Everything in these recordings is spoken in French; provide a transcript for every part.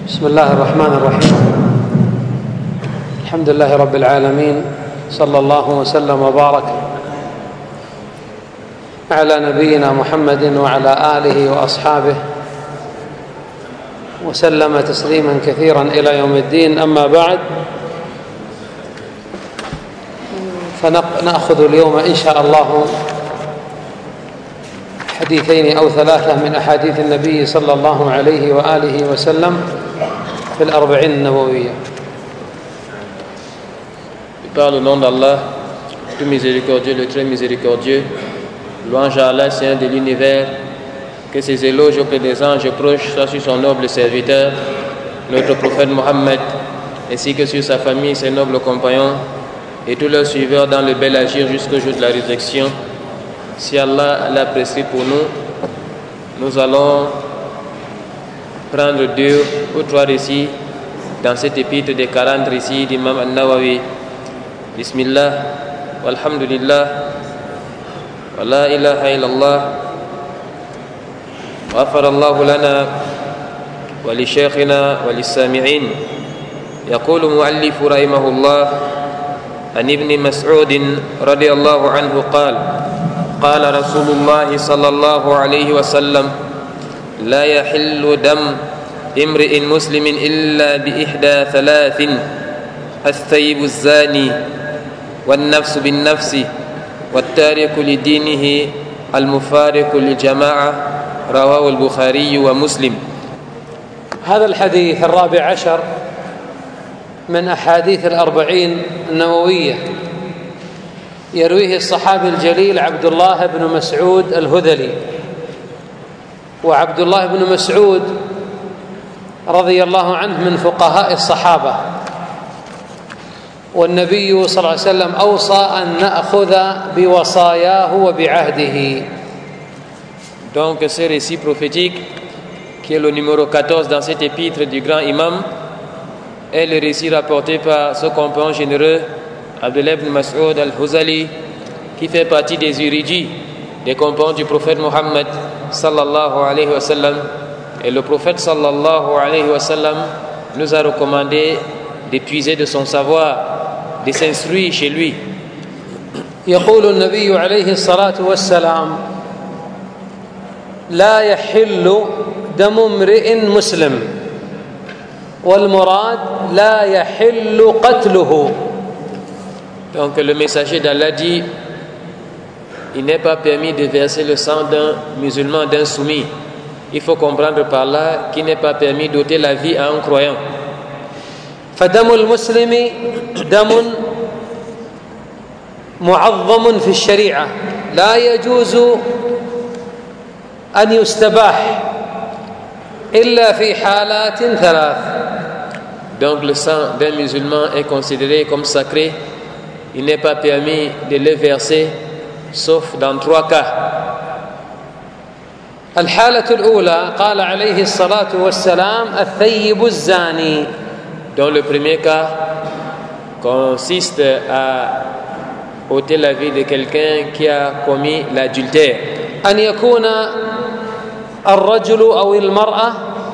بسم الله الرحمن الرحيم. الحمد لله رب العالمين، صلى الله وسلم وبارك على نبينا محمد وعلى آله وأصحابه وسلم تسليما كثيرا إلى يوم الدين. أما بعد، فنأخذ اليوم إن شاء الله حديثين أو ثلاثة من أحاديث النبي صلى الله عليه وآله وسلم في الأربعين النووية. Par le nom d'Allah, le tout miséricordieux, le très miséricordieux, louange à Allah, Seigneur de l'univers, que ses éloges auprès des anges proches soient sur son noble serviteur, notre prophète Mohammed, ainsi que sur sa famille, ses nobles compagnons, et tous leurs suiveurs dans le bel agir jusqu'au jour de la résurrection. Si Allah l'a prescrit pour nous, nous allons prendre 2 ou 3 récits dans cet épître des 40 récits d'Imam An-Nawawi. Bismillah, walhamdulillah, wa la ilaha illallah, wa ghafarallahu lana wa li shaykhina wa lis-sami'in. يقول مؤلف رحمه الله عن ابن مسعود رضي الله عنه قال: قال رسول الله صلى الله عليه وسلم: لا يحل دم امرئ مسلم إلا بإحدى 3: الثيب الزاني، والنفس بالنفس، والتارك لدينه، المفارق للجماعة. رواه البخاري ومسلم. هذا الحديث 14 من أحاديث الأربعين النووية، يرويه الصحابي الجليل عبد الله بن مسعود الهذلي. وعبد الله بن مسعود رضي الله عنه من فقهاء الصحابة، والنبي صلى الله عليه وسلم أوصى أن نأخذ بوصاياه وبعهده. Donc ce récit prophétique, qui est le numéro 14 dans cet épître du grand imam, est le récit rapporté par ce compagnon généreux Abdullah ibn Mas'ud al-Huzali, qui fait partie des érudits des compagnons du prophète Mohammed sallallahu alayhi wa sallam. Et le prophète sallallahu alayhi wa sallam nous a recommandé de puiser de son savoir, de s'instruire chez lui. يقول النبي عليه الصلاة والسلام: لا يحل دم امرئ مسلم، والمراد لا يحل قتله. Donc le messager d'Allah dit: il n'est pas permis de verser le sang d'un musulman, d'un soumis. Il faut comprendre par là qu'il n'est pas permis d'ôter la vie à un croyant. فدم المسلم دم معظم في الشريعة، لا يجوز أن يستباح إلا في حالات 3. Donc le sang d'un musulman est considéré comme sacré. Il n'est pas permis de le verser sauf dans 3 cas. الحالة الأولى قال عليه الصلاة والسلام: الثيب الزاني. Dans le premier cas consiste à ôter la vie de quelqu'un qui a commis l'adultère. أن يكون الرجل أو المرأة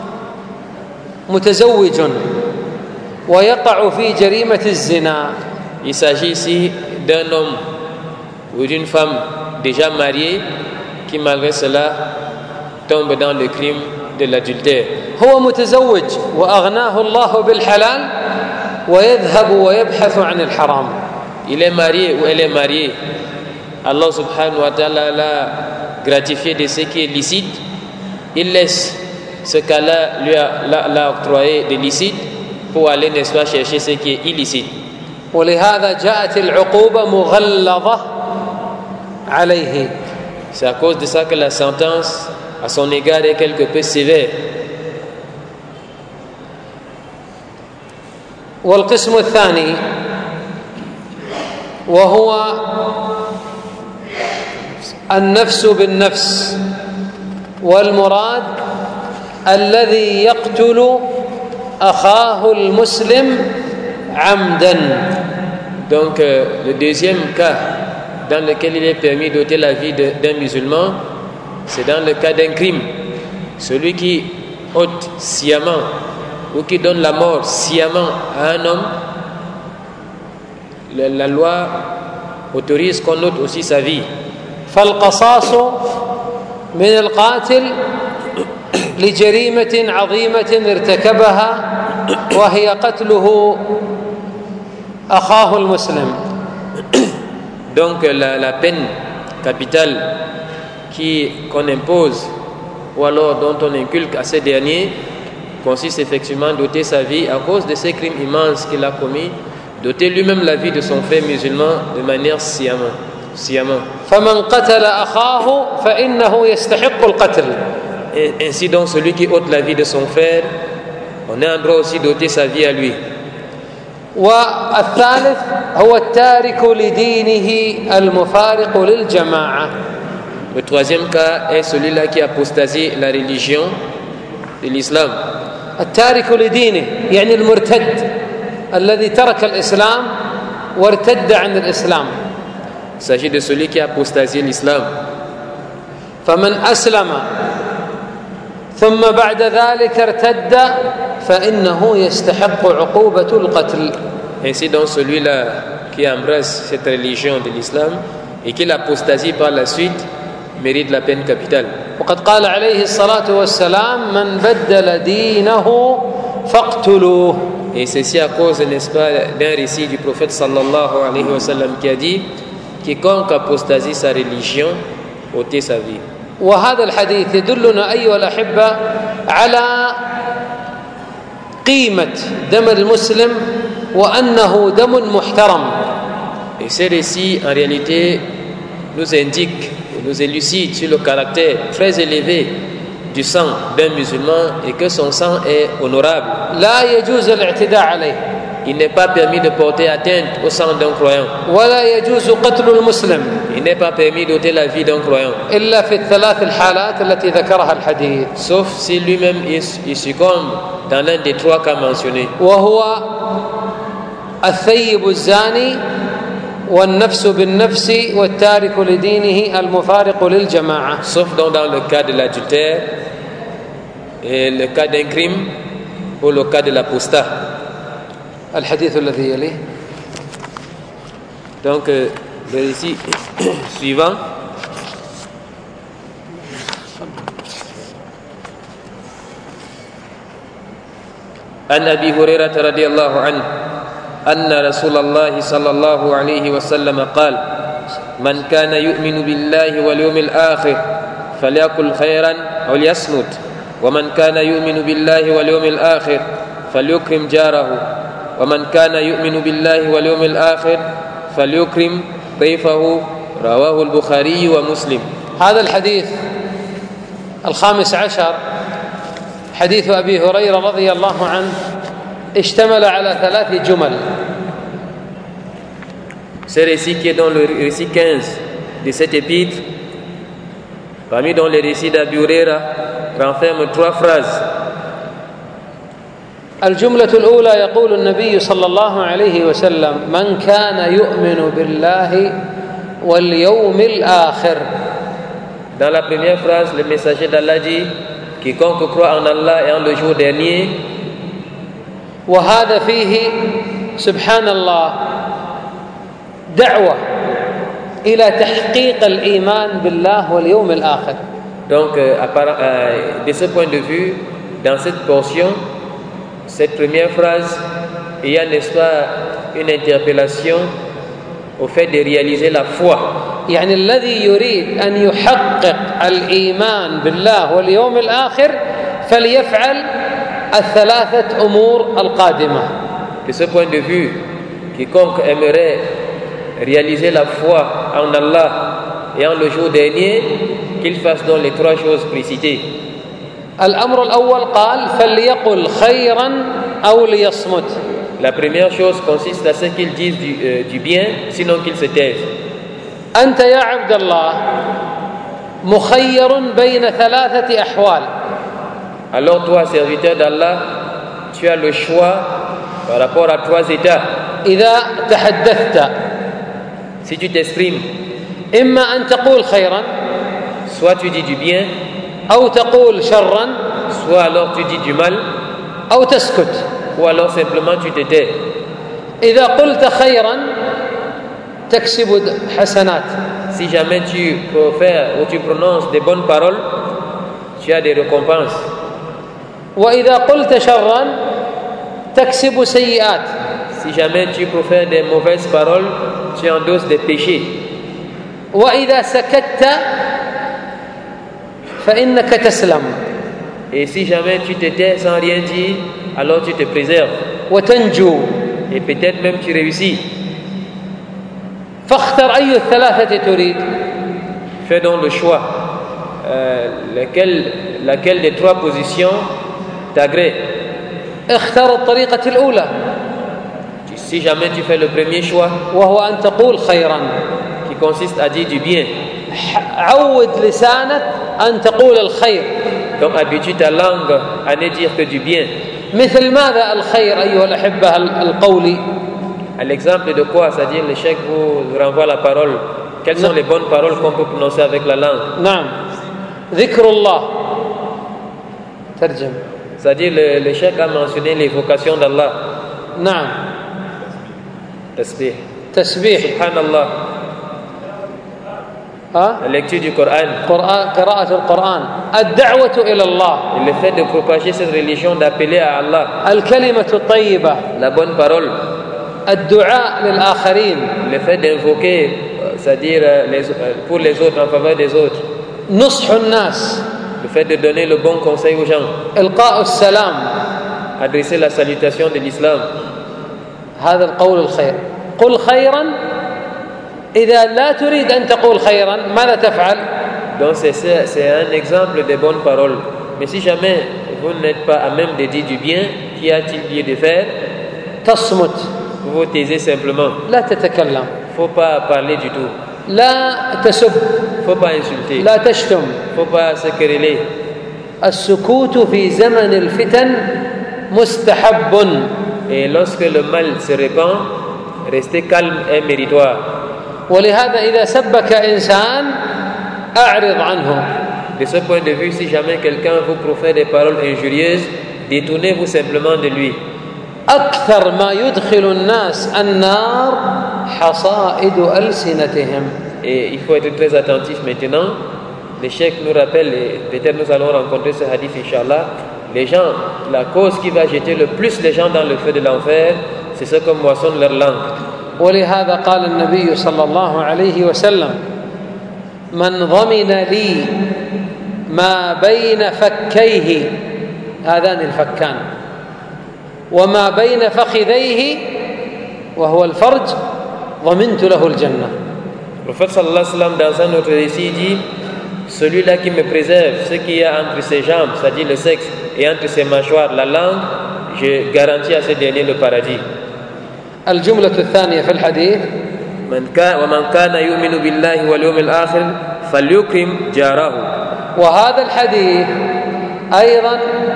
متزوج ويقع في جريمة الزنا. Il s'agit ici d'un homme ou d'une femme déjà mariée qui malgré cela tombe dans le crime de l'adultère. هو متزوج وأغناه الله بالحلال ويذهب ويبحث عن الحرام. Il est marié ou elle est mariée. Allah subhanahu wa ta'ala l'a gratifié de ce qui est licite. Il laisse ce qu'Allah lui l'a octroyé de licite pour aller, n'est-ce pas, chercher ce qui est illicite. ولهذا جاءت العقوبة مغلظة عليه. C'est à cause de ça que la sentence à son égard est quelque peu sévère. والقسم الثاني وهو النفس بالنفس، والمراد الذي يقتل أخاه المسلم عمدا. Donc le deuxième cas dans lequel il est permis d'ôter la vie d'un musulman, c'est dans le cas d'un crime. Celui qui ôte sciemment ou qui donne la mort sciemment à un homme, la loi autorise qu'on ôte aussi sa vie. فالقصاص من القاتل لجريمة عظيمة ارتكبها وهي قتله أخاه المسلم. Donc la peine capitale qu'on impose ou alors dont on inculque à ces derniers consiste effectivement d'ôter sa vie à cause de ces crimes immenses qu'il a commis, d'ôter lui-même la vie de son frère musulman de manière sciemment. فمن قتل أخاه فإنه يستحق القتل. Et ainsi donc celui qui ôte la vie de son frère, on a un droit aussi d'ôter sa vie à lui. والثالث هو التارك لدينه المفارق للجماعة. Le troisième cas est celui-là qui apostasie la religion de l'islam. التارك لدينه يعني المرتد الذي ترك الإسلام وارتد عن الإسلام. Il s'agit de celui qui a apostasé l'islam. فمن أسلم ثم بعد ذلك ارتد فإنه يستحق عقوبة القتل. Ainsi donc celui-là qui embrasse cette religion de l'islam et qui l'apostasie par la suite mérite la peine capitale. وقد قال عليه الصلاة والسلام من بدل دينه فاقتلوه. Et ceci à cause, n'est-ce pas, d'un récit du prophète sallallahu alayhi wa sallam qui a dit: quiconque apostasie sa religion, ôtez sa vie. وهذا الحديث يدلنا أيها الأحبة على قيمة دم المسلم وأنه دم محترم. Et ces récits en réalité nous indiquent, nous élucident sur le caractère très élevé du sang d'un musulman et que son sang est honorable. لا يجوز الاعتداء عليه. Il n'est pas permis de porter atteinte au sang d'un croyant. ولا يجوز قتل المسلم. Il n'est pas permis d'ôter la vie d'un croyant. إلا في الثلاث الحالات التي ذكرها الحديث. Sauf si lui-même il succombe dans l'un des trois cas mentionnés. وهو الثيب الزاني والنفس بالنفس والتارك لدينه المفارق للجماعة. Sauf donc dans le cas de l'adultère et le cas d'un crime ou le cas de l'apostat. الحديث الذي يليه. Donc le récit suivant. عن أبي هريرة رضي الله عنه أن رسول الله صلى الله عليه وسلم قال: من كان يؤمن بالله واليوم الآخر فليقل خيرا أو ليصمت، ومن كان يؤمن بالله واليوم الآخر فليكرم جاره، ومن كان يؤمن بالله واليوم الآخر فليكرم ضيفه. رواه البخاري ومسلم. هذا الحديث الخامس عشر حديث أبي هريرة رضي الله عنه اشتمل على ثلاث جمل. Ce récit qui est dans le récit 15 de cet épître, parmi dont les récits d'Abi Huraira, renferme trois phrases. الجملة الأولى يقول النبي صلى الله عليه وسلم: من كان يؤمن بالله واليوم الآخر. Dans la première phrase, le messager d'Allah dit: quiconque croit en Allah et en le jour dernier. وهذا فيه سبحان الله دعوة إلى تحقيق الإيمان بالله واليوم الآخر. Donc, de ce point de vue, dans cette portion, cette première phrase, il y a, n'est-ce pas, une interpellation au fait de réaliser la foi. يعني الذي يريد أن يحقق الإيمان بالله واليوم الآخر فليفعل الثلاثة أمور القادمة. De ce point de vue, quiconque aimerait réaliser la foi en Allah et en le jour dernier, qu'il fasse donc les trois choses précitées. الأمر الأول قال: فليقل خيرا أو ليصمت. La première chose consiste à ce qu'ils disent du bien, sinon qu'ils se taisent. أنت يا عبد الله مخير بين ثلاثة أحوال. Alors toi, serviteur d'Allah, tu as le choix par rapport à trois états. إذا تحدثت Si tu t'exprimes, إما أن تقول خيرا soit tu dis du bien, أو تقول شرا soit alors tu dis du mal, أو تسكت. ou alors simplement tu te tais. إذا قلت خيرا تكسب حسنات. Si jamais tu profères ou tu prononces des bonnes paroles, tu as des récompenses. وإذا قلت شرا تكسب سيئات. Si jamais tu profères des mauvaises paroles, tu endosses des péchés. وإذا سكت فإنك تسلم. Et si jamais tu te tais sans rien dire, alors tu te préserves. وتنجو. Et peut-être même tu réussis. فاختر أي الثلاثة تريد. Fais donc le choix. Laquelle des trois positions t'agrée. اختر الطريقة الأولى. Si jamais tu fais le premier choix, وهو أن تقول خيرا. qui consiste à dire du bien. عود لسانك أن تقول الخير. Donc habitue ta langue à ne dire que du bien. مثل ماذا الخير أيها الأحبة القولي؟ À l'exemple de quoi, c'est-à-dire le cheikh vous renvoie la parole. Quelles sont les bonnes paroles qu'on peut prononcer avec la langue? نعم ذكر الله. ترجم. C'est-à-dire le cheikh a mentionné l'évocation d'Allah. نعم. Tasbih. تسبيح. Subhanallah. La lecture du Coran. قراءة القرآن. الدعوة إلى الله. Et le fait de propager cette religion, d'appeler à Allah. الكلمة الطيبة. La bonne parole. الدعاء للآخرين. Le fait d'invoquer, c'est-à-dire pour les autres, en faveur des autres. نصح الناس. Le fait de donner le bon conseil aux gens. إلقاء السلام. Adresser la salutation de l'islam. هذا القول الخير. قل خيرا. إذا لا تريد أن تقول خيرا ماذا تفعل؟ Donc c'est un exemple de bonnes paroles. Mais si jamais vous n'êtes pas à même de dire du bien, qu'y a-t-il lieu de faire? تصمت. Vous vous taisez simplement. لا تتكلم. Faut pas parler du tout. لا تسب. Faut pas insulter. لا تشتم. Faut pas se quereller. السكوت في زمن الفتن مستحب. Et lorsque le mal se répand, rester calme est méritoire. ولهذا إذا سبك إنسان أعرض عنه. De ce point de vue, si jamais quelqu'un vous profère des paroles injurieuses, détournez-vous simplement de lui. أكثر ما يدخل الناس النار حصائد ألسنتهم. Et il faut être très attentif maintenant. Le cheikh nous rappelle, et peut-être nous allons rencontrer ce hadith, Inch'Allah. Les gens, la cause qui va jeter le plus les gens dans le feu de l'enfer, c'est ce que moissonne leur langue. ولهذا قال النبي صلى الله عليه وسلم من ضمن لي ما بين فكيه هذان الفكان وما بين فخذيه وهو الفرج ضمنت له الجنة. Le prophète sallallahu alayhi wa sallam dans un autre récit dit: celui-là qui me préserve ce qu'il y a entre ses jambes, c'est-à-dire le sexe, et entre ses mâchoires, la langue, je garantis à ce dernier le paradis. الجملة الثانية في الحديث ومن كان يؤمن بالله واليوم الآخر فليكرم جاره. وهذا الحديث أيضا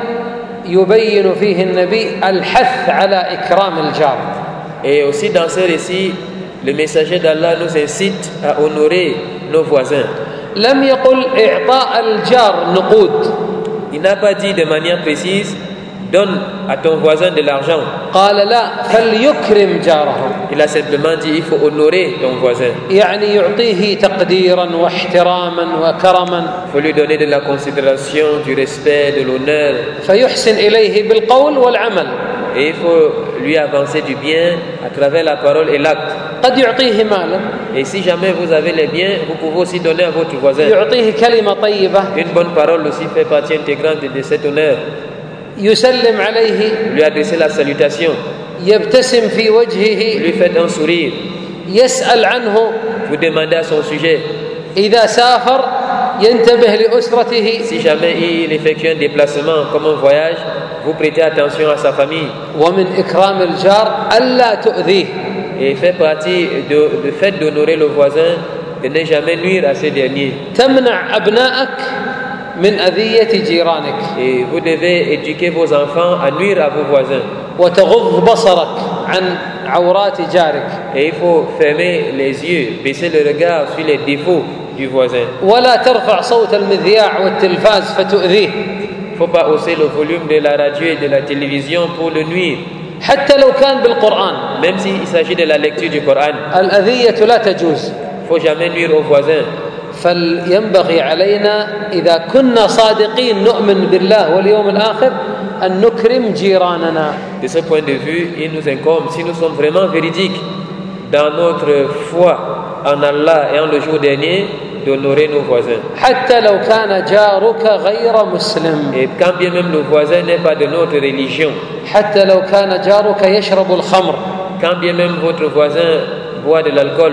يبين فيه النبي الحث على إكرام الجار. Et aussi dans ce récit, le messager d'Allah nous incite à honorer nos voisins. لم يقل إعطاء الجار نقود. Il n'a pas dit de manière précise donne à ton voisin de l'argent. قال لا فليكرم جاره. Il a simplement dit il faut honorer ton voisin. يعني يعطيه تقديرا واحتراما وكرما. Il faut lui donner de la considération, du respect, de l'honneur. فيحسن إليه بالقول والعمل. Et il faut lui avancer du bien à travers la parole et l'acte. قد يعطيه مالا. Et si jamais vous avez les biens, vous pouvez aussi donner à votre voisin. يعطيه كلمة طيبة. Une bonne parole aussi fait partie intégrante de cet honneur. يسلم عليه. Lui adresser la salutation. يبتسم في وجهه. Lui faites un sourire. يسأل عنه. Vous demandez à son sujet. إذا سافر ينتبه لأسرته. Si jamais il effectue un déplacement comme un voyage, vous prêtez attention à sa famille. ومن إكرام الجار ألا تؤذيه. Et fait partie du fait d'honorer le voisin, de ne jamais nuire à ces derniers. تمنع أبنائك من أذية جيرانك. Et vous devez éduquer vos enfants à nuire à vos voisins. وتغض بصرك عن عورات جارك. Et il faut fermer les yeux, baisser le regard sur les défauts du voisin. ولا ترفع صوت المذياع والتلفاز فتؤذيه. ne faut pas hausser le volume de la radio et de la télévision pour le nuire. حتى لو كان بالقرآن. Même s'il s'agit de la lecture du Coran. الأذية لا تجوز. Il ne faut jamais nuire aux voisins. فينبغي علينا إذا كنا صادقين نؤمن بالله واليوم الآخر أن نكرم جيراننا. De ce point de vue, il nous incombe, si nous sommes vraiment véridiques dans notre foi en Allah et en le jour dernier, d'honorer nos voisins. حتى لو كان جارك غير مسلم. Et quand bien même le voisin n'est pas de notre religion. حتى لو كان جارك يشرب الخمر. Quand bien même votre voisin boit de l'alcool.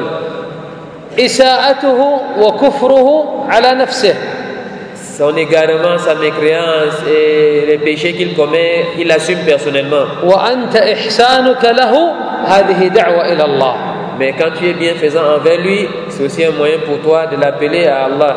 إساءته وكفره على نفسه. Son égarement, sa mécréance et les péchés qu'il commet, il assume personnellement. وأنت إحسانك له هذه دعوة إلى الله. Mais quand tu es bienfaisant envers lui, c'est aussi un moyen pour toi de l'appeler à Allah.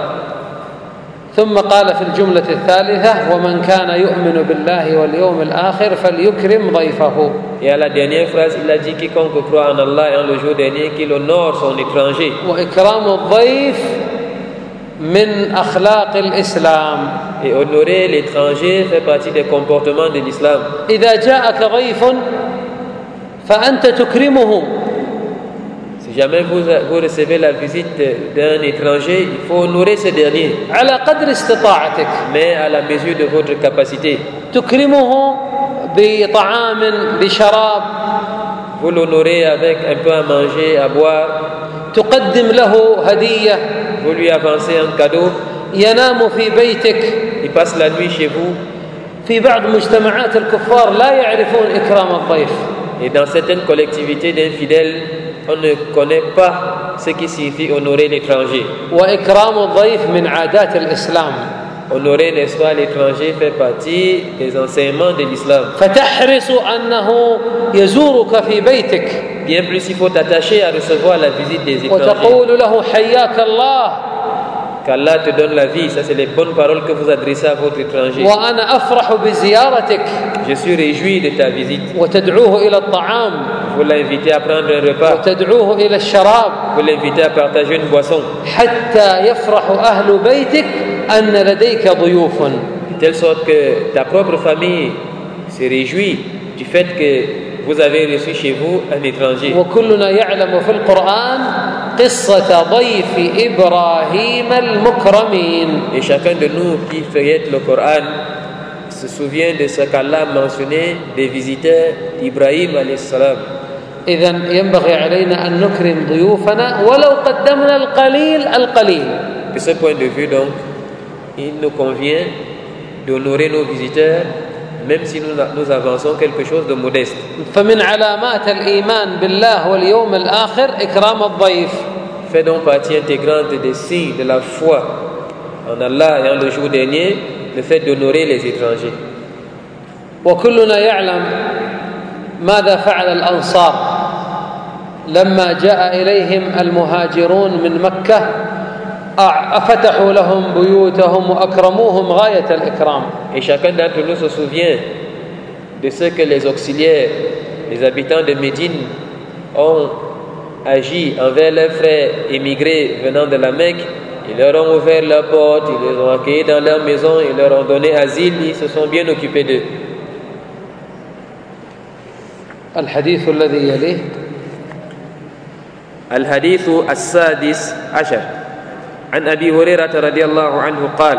ثم قال في الجملة الثالثة ومن كان يؤمن بالله واليوم الآخر فليكرم ضيفه. Et à la dernière phrase, il a dit quiconque croit en Allah et en le jour dernier, qu'il honore son étranger. وإكرام الضيف من أخلاق الإسلام. Et honorer l'étranger fait partie des comportements de l'islam. إذا جاءك ضيف فأنت تكرمه. Si jamais vous recevez la visite d'un étranger, il faut honorer ce dernier. على قدر استطاعتك. Mais à la mesure de votre capacité. تكرمه بطعام بشراب. Vous l'honorez avec un peu à manger, à boire. تقدم له هدية. Vous lui avancez un cadeau. ينام في بيتك. Il passe la nuit chez vous. في بعض مجتمعات الكفار لا يعرفون إكرام الضيف. Et dans certaines collectivités d'infidèles, on ne connaît pas ce qui signifie honorer l'étranger. وإكرام الضيف من عادات الإسلام. Honorer, n'est-ce pas, l'étranger fait partie des enseignements de l'islam. فتحرص أنه يزورك في بيتك. Bien plus, il faut t'attacher à recevoir la visite des étrangers. وتقول له حياك الله. Qu'Allah te donne la vie, ça c'est les bonnes paroles que vous adressez à votre étranger. وأنا أفرح بزيارتك. Je suis réjoui de ta visite. وتدعوه إلى الطعام. Vous l'invitez à prendre un repas. وتدعوه إلى الشراب. Vous l'invitez à partager une boisson. حتى يفرح أهل بيتك أن لديك ضيوف. De telle sorte que ta propre famille se réjouit du fait que vous avez reçu chez vous un étranger. وكلنا يعلم في القرآن قصة ضيف إبراهيم المكرمين. Et chacun de nous qui feuillette le Coran se souvient de ce qu'Allah a mentionné des visiteurs d'Ibrahim alayhi salam. إذن ينبغي علينا أن نكرم ضيوفنا ولو قدمنا القليل. De ce point de vue donc, il nous convient d'honorer nos visiteurs même si nous avançons quelque chose de modeste. فمن علامات الإيمان بالله واليوم الآخر إكرام الضيف. Fait donc partie intégrante des signes de la foi en Allah et en le jour dernier, le fait d'honorer les étrangers. وكلنا يعلم ماذا فعل الأنصار لما جاء إليهم المهاجرون من مكة فتحوا لهم بيوتهم وأكرموهم غاية الإكرام. Et chacun d'entre nous se souvient de ce que les auxiliaires, les habitants de Médine ont agi envers leurs frères émigrés venant de la Mecque. Ils leur ont ouvert leurs portes, ils les ont accueillis dans leur maison, ils leur ont donné asile, ils se sont bien occupés d'eux. الحديث الذي يليه الحديث السادس عشر عن أبي هريرة رضي الله عنه قال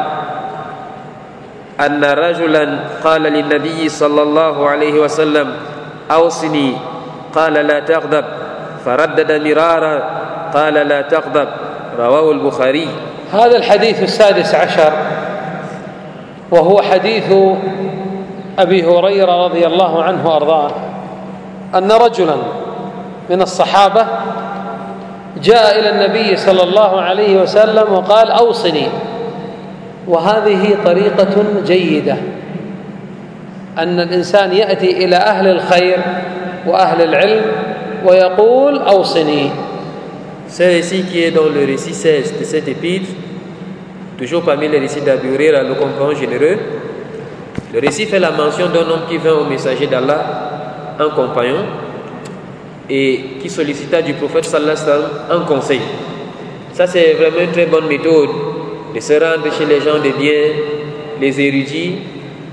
أن رجلا قال للنبي صلى الله عليه وسلم أوصني قال لا تغضب فردد مرارا قال لا تغضب رواه البخاري. هذا الحديث السادس عشر وهو حديث أبي هريرة رضي الله عنه وأرضاه أن رجلا من الصحابة جاء إلى النبي صلى الله عليه وسلم وقال أوصني. وهذه طريقة جيدة أن الإنسان يأتي إلى أهل الخير وأهل العلم ويقول أوصني. Ce récit qui est dans le récit 16 de cet épître, toujours parmi les récits d'Abu Huraira, le compagnon généreux, le récit fait la mention d'un homme qui vint au messager d'Allah, un compagnon, et qui sollicita du prophète sallallahu alayhi wa sallam un conseil. Ça c'est vraiment une très bonne méthode de se rendre chez les gens de bien, les érudits,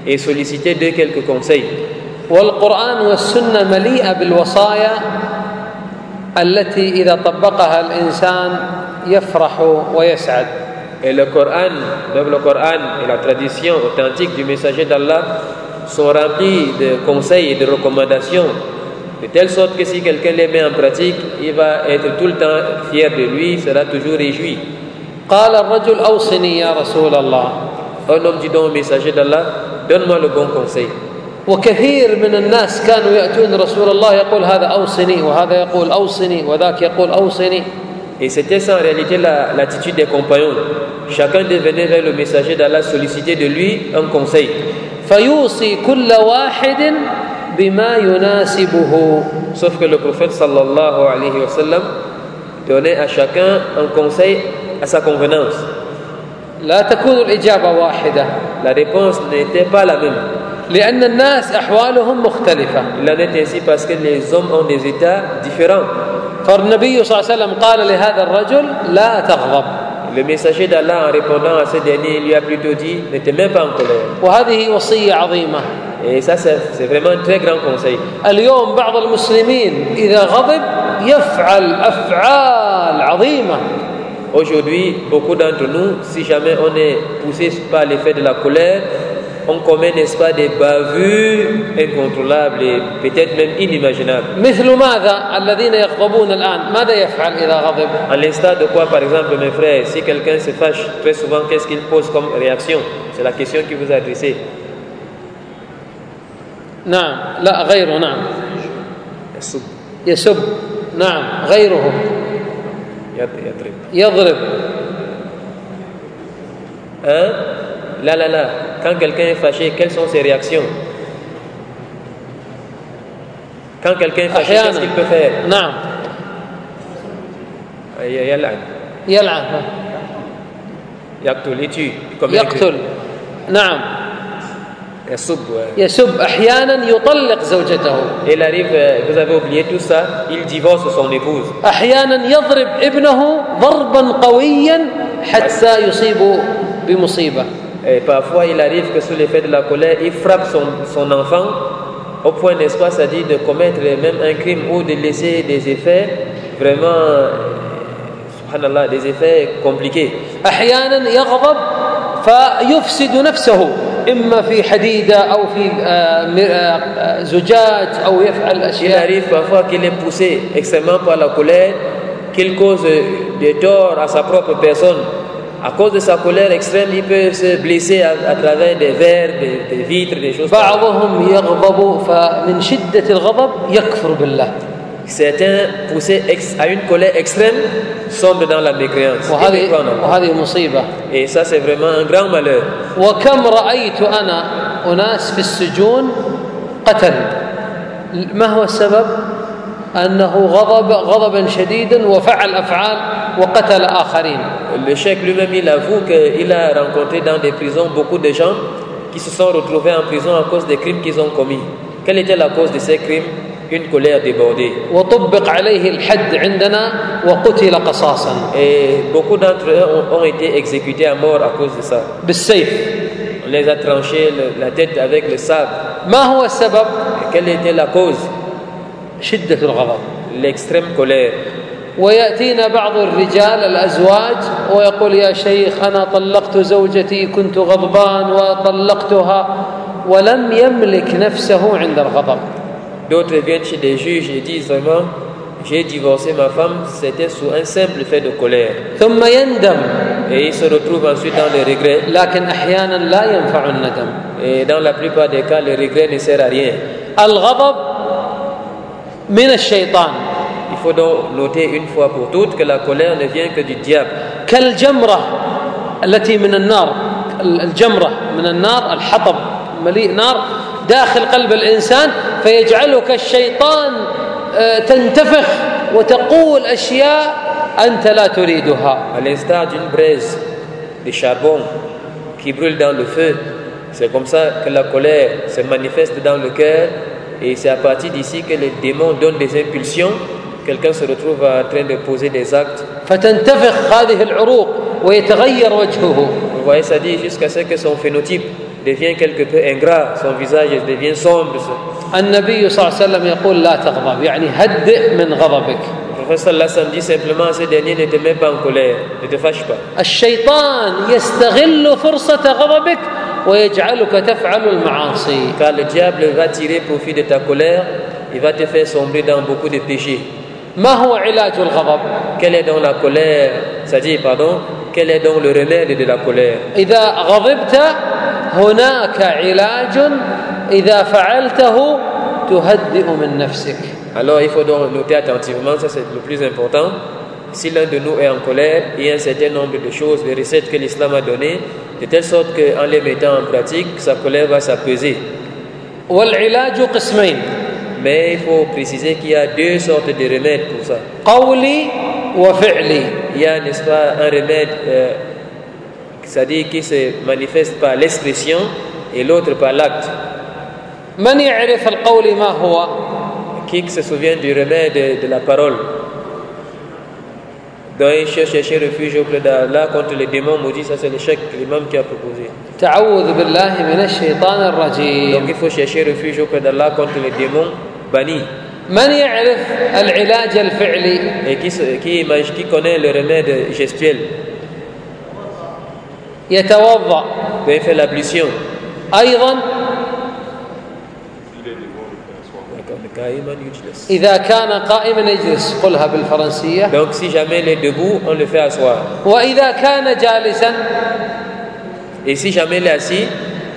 et solliciter d'eux quelques conseils. والقرآن والسنة مليئة بالوصايا التي إذا طبقها الإنسان يفرح ويسعد. Et le Coran, même le Coran et la tradition authentique du messager d'Allah sont remplis de conseils et de recommandations, de telle sorte que si quelqu'un les met en pratique, il va être tout le temps fier de lui, il sera toujours réjoui. قال الرجل أوصني يا رسول الله. Un homme dit donc au messager d'Allah, donne-moi le bon conseil. وكثير من الناس كانوا يأتون رسول الله يقول هذا أوصني وهذا يقول أوصني وذاك يقول أوصني. Et c'était ça en réalité l'attitude des compagnons. Chacun venait vers le messager d'Allah solliciter de lui un conseil. فيوصي كل واحد بما يناسبه. Sauf que le prophète sallallahu alayhi wa sallam donnait à chacun un conseil à sa convenance. لا تكون الإجابة واحدة. La réponse n'était pas la même. لأن الناس أحوالهم مختلفة. Il en est ainsi parce que les hommes ont des états différents. فالنبي صلى الله عليه وسلم قال لهذا الرجل لا تغضب. Le messager d'Allah en répondant à ce dernier lui a plutôt dit ne te mets pas en colère. وهذه وصية عظيمة. Et ça c'est vraiment un très grand conseil. اليوم بعض المسلمين إذا غضب يفعل أفعال عظيمة. Aujourd'hui, beaucoup d'entre nous, si jamais on est poussé par l'effet de la colère, on commet, n'est-ce pas, des bavures incontrôlables et peut-être même inimaginables. مثل ماذا الذين يغضبون الآن ماذا يفعل إذا غضب؟ À l'instar de quoi, par exemple, mes frères, si quelqu'un se fâche très souvent, qu'est-ce qu'il pose comme réaction? C'est la question qui vous est adressée. نعم لا غيره نعم يسب. يسب نعم غيره يضرب. Hein? Là. Quand quelqu'un est fâché, quelles sont ses réactions? Quand quelqu'un est fâché, qu'est-ce qu'il peut faire? نعم يلعن يقتل, il tue. يقتل نعم يسب أحيانا يطلق زوجته. Il arrive, vous avez oublié tout ça, il divorce son épouse. أحيانا يضرب ابنه ضربا قويا حتى يصيب بمصيبة. Et parfois il arrive que sous l'effet de la colère, il frappe son enfant au point, n'est-ce pas, c'est-à-dire de commettre même un crime ou de laisser des effets vraiment, subhanallah, des effets compliqués. أحيانا يغضب فيفسد نفسه إما في حديدة أو في زجاج أو يفعل أشياء. Il arrive parfois qu'il est poussé extrêmement par la colère, qu'il cause des torts à sa propre personne. À cause de sa colère extrême, il peut se blesser à travers des verres, des vitres, des choses. بعضهم يغضب فمن شدة الغضب يكفر بالله. Certains, poussés à une colère extrême, sombrent dans la mécréance. وهذه مصيبة. Et ça, c'est vraiment un grand malheur. وكم رأيت أنا أناس في السجون قتل. ما هو السبب؟ أنه غضب غضبا شديدا وفعل أفعال وقتل آخرين. Le cheikh lui-même, il avoue qu'il a rencontré dans des prisons beaucoup de gens qui se sont retrouvés en prison à cause des crimes qu'ils ont commis. Quelle était la cause de ces crimes? Une colère débordée. وطبق عليه الحد عندنا وقتل قصاصا. Et beaucoup d'entre eux ont été exécutés à mort à cause de ça. بالسيف. On les a tranchés la tête avec le sabre. ما هو السبب؟ Quelle était la cause? شدة الغضب. L'extrême colère. ويأتينا بعض الرجال الأزواج ويقول يا شيخ أنا طلقت زوجتي كنت غضبان وطلقتها ولم يملك نفسه عند الغضب. D'autres viennent chez des juges et disent vraiment j'ai divorcé ma femme, c'était sous un simple fait de colère. ثم يندم. Et il se retrouve ensuite dans le regret. لكن أحيانا لا ينفع الندم. Et dans la plupart des cas, le regret ne sert à rien. الغضب من الشيطان. Il faut donc noter une fois pour toutes que la colère ne vient que du diable. كالجمرة التي من النار. الجمرة من النار الحطب مليء نار داخل قلب الإنسان فيجعلك الشيطان تنتفخ وتقول أشياء أنت لا تريدها. À l'instar d'une braise de charbon qui brûle dans le feu, c'est comme ça que la colère se manifeste dans le cœur et c'est à partir d'ici que les démons donnent des impulsions. Quelqu'un se retrouve en train de poser des actes. فتنتفخ هذه العروق ويتغير وجهه. Vous voyez, ça dit jusqu'à ce que son phénotype devient quelque peu ingrat, son visage devient sombre. النبي صلى الله عليه وسلم يقول لا تغضب يعني هدئ من غضبك. Le prophète sallallahu alayhi wa sallam dit simplement à ce dernier, ne te mets pas en colère, ne te fâche pas. الشيطان يستغل فرصة غضبك ويجعلك تفعل المعاصي. Car le diable va tirer profit de ta colère, il va te faire sombrer dans beaucoup de péchés. ما هو علاج الغضب؟ Quel est donc la colère? C'est-à-dire, quel est donc le remède de la colère? إذا غضبت هناك علاج إذا فعلته تهدئ من نفسك. Alors il faut donc noter attentivement, ça c'est le plus important. Si l'un de nous est en colère, il y a un certain nombre de choses, de recettes que l'islam a données, de telle sorte qu'en les mettant en pratique, sa colère va s'apaiser. والعلاج قسمين. Mais il faut préciser qu'il y a deux sortes de remèdes pour ça. قولي وفعلي. Il y a, n'est-ce pas, un remède, c'est-à-dire qui se manifeste par l'expression et l'autre par l'acte. من يعرف القول ما هو؟ Qui se souvient du remède de la parole? Donc il chercher refuge auprès d'Allah contre les démons maudits, ça c'est le chèque que l'imam qui a proposé. تعوذ بالله من الشيطان الرجيم. Donc il faut chercher refuge auprès d'Allah contre les démons bannis. من يعرف العلاج الفعلي؟ Et qui connaît le remède gestuel? يتوضأ. Donc il fait l'ablution. أيضا إذا كان قائما يجلس قلها بالفرنسية. Donc si jamais il est debout, on le fait asseoir. وإذا كان جالسا Et si jamais il est assis,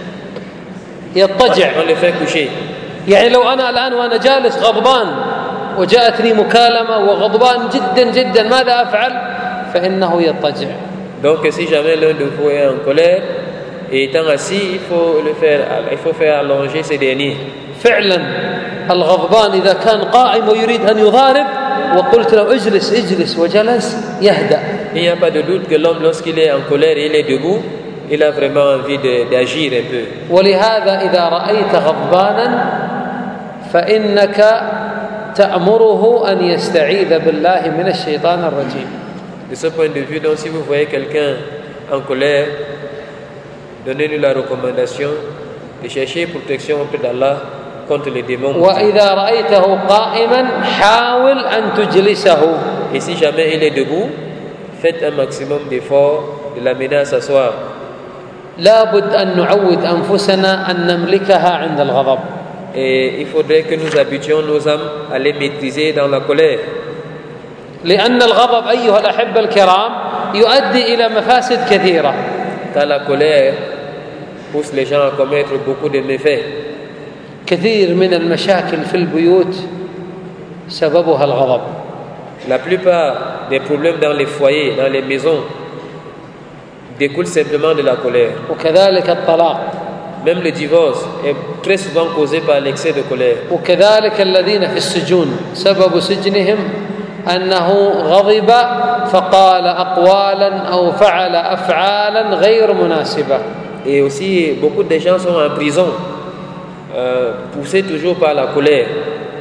يضطجع. on le fait coucher. يعني لو أنا الآن وأنا جالس غضبان وجاءتني مكالمة وغضبان جدا جدا ماذا أفعل؟ فإنه يضطجع. Donc si jamais l'un de vous est en colère et étant assis, il faut faire allonger ces derniers. فعلا الغضبان إذا كان قائم ويريد أن يضارب وقلت له اجلس وجلس يهدأ. Il n'y a pas de doute que l'homme, lorsqu'il est en colère et il est debout, il a vraiment envie d'agir un peu. ولهذا إذا رأيت غضبانا فإنك تأمره أن يستعيذ بالله من الشيطان الرجيم. De ce point de vue, donc, si vous voyez quelqu'un en colère, donnez-lui la recommandation de chercher protection auprès d'Allah contre les démons. وإذا رأيته قائما حاول أن تجلسه. Et si jamais il est debout, faites un maximum d'efforts de l'amener à s'asseoir. لابد أن نعود أنفسنا أن نملكها عند الغضب. Et il faudrait que nous habituions nos âmes à les maîtriser dans la colère. لأن الغضب أيها الأحبة الكرام يؤدي إلى مفاسد كثيرة. Car la colère pousse les gens à commettre beaucoup de méfaits. كثير من المشاكل في البيوت سببها الغضب. La plupart des problèmes dans les foyers, dans les maisons, découlent simplement de la colère. وكذلك الطلاق. Même le divorce est très souvent causé par l'excès de colère. وكذلك الذين في السجون سبب سجنهم أنه غضب فقال أقوالا أو فعل أفعالا غير مناسبة. Et aussi, beaucoup de gens sont en prison, poussés toujours par la colère.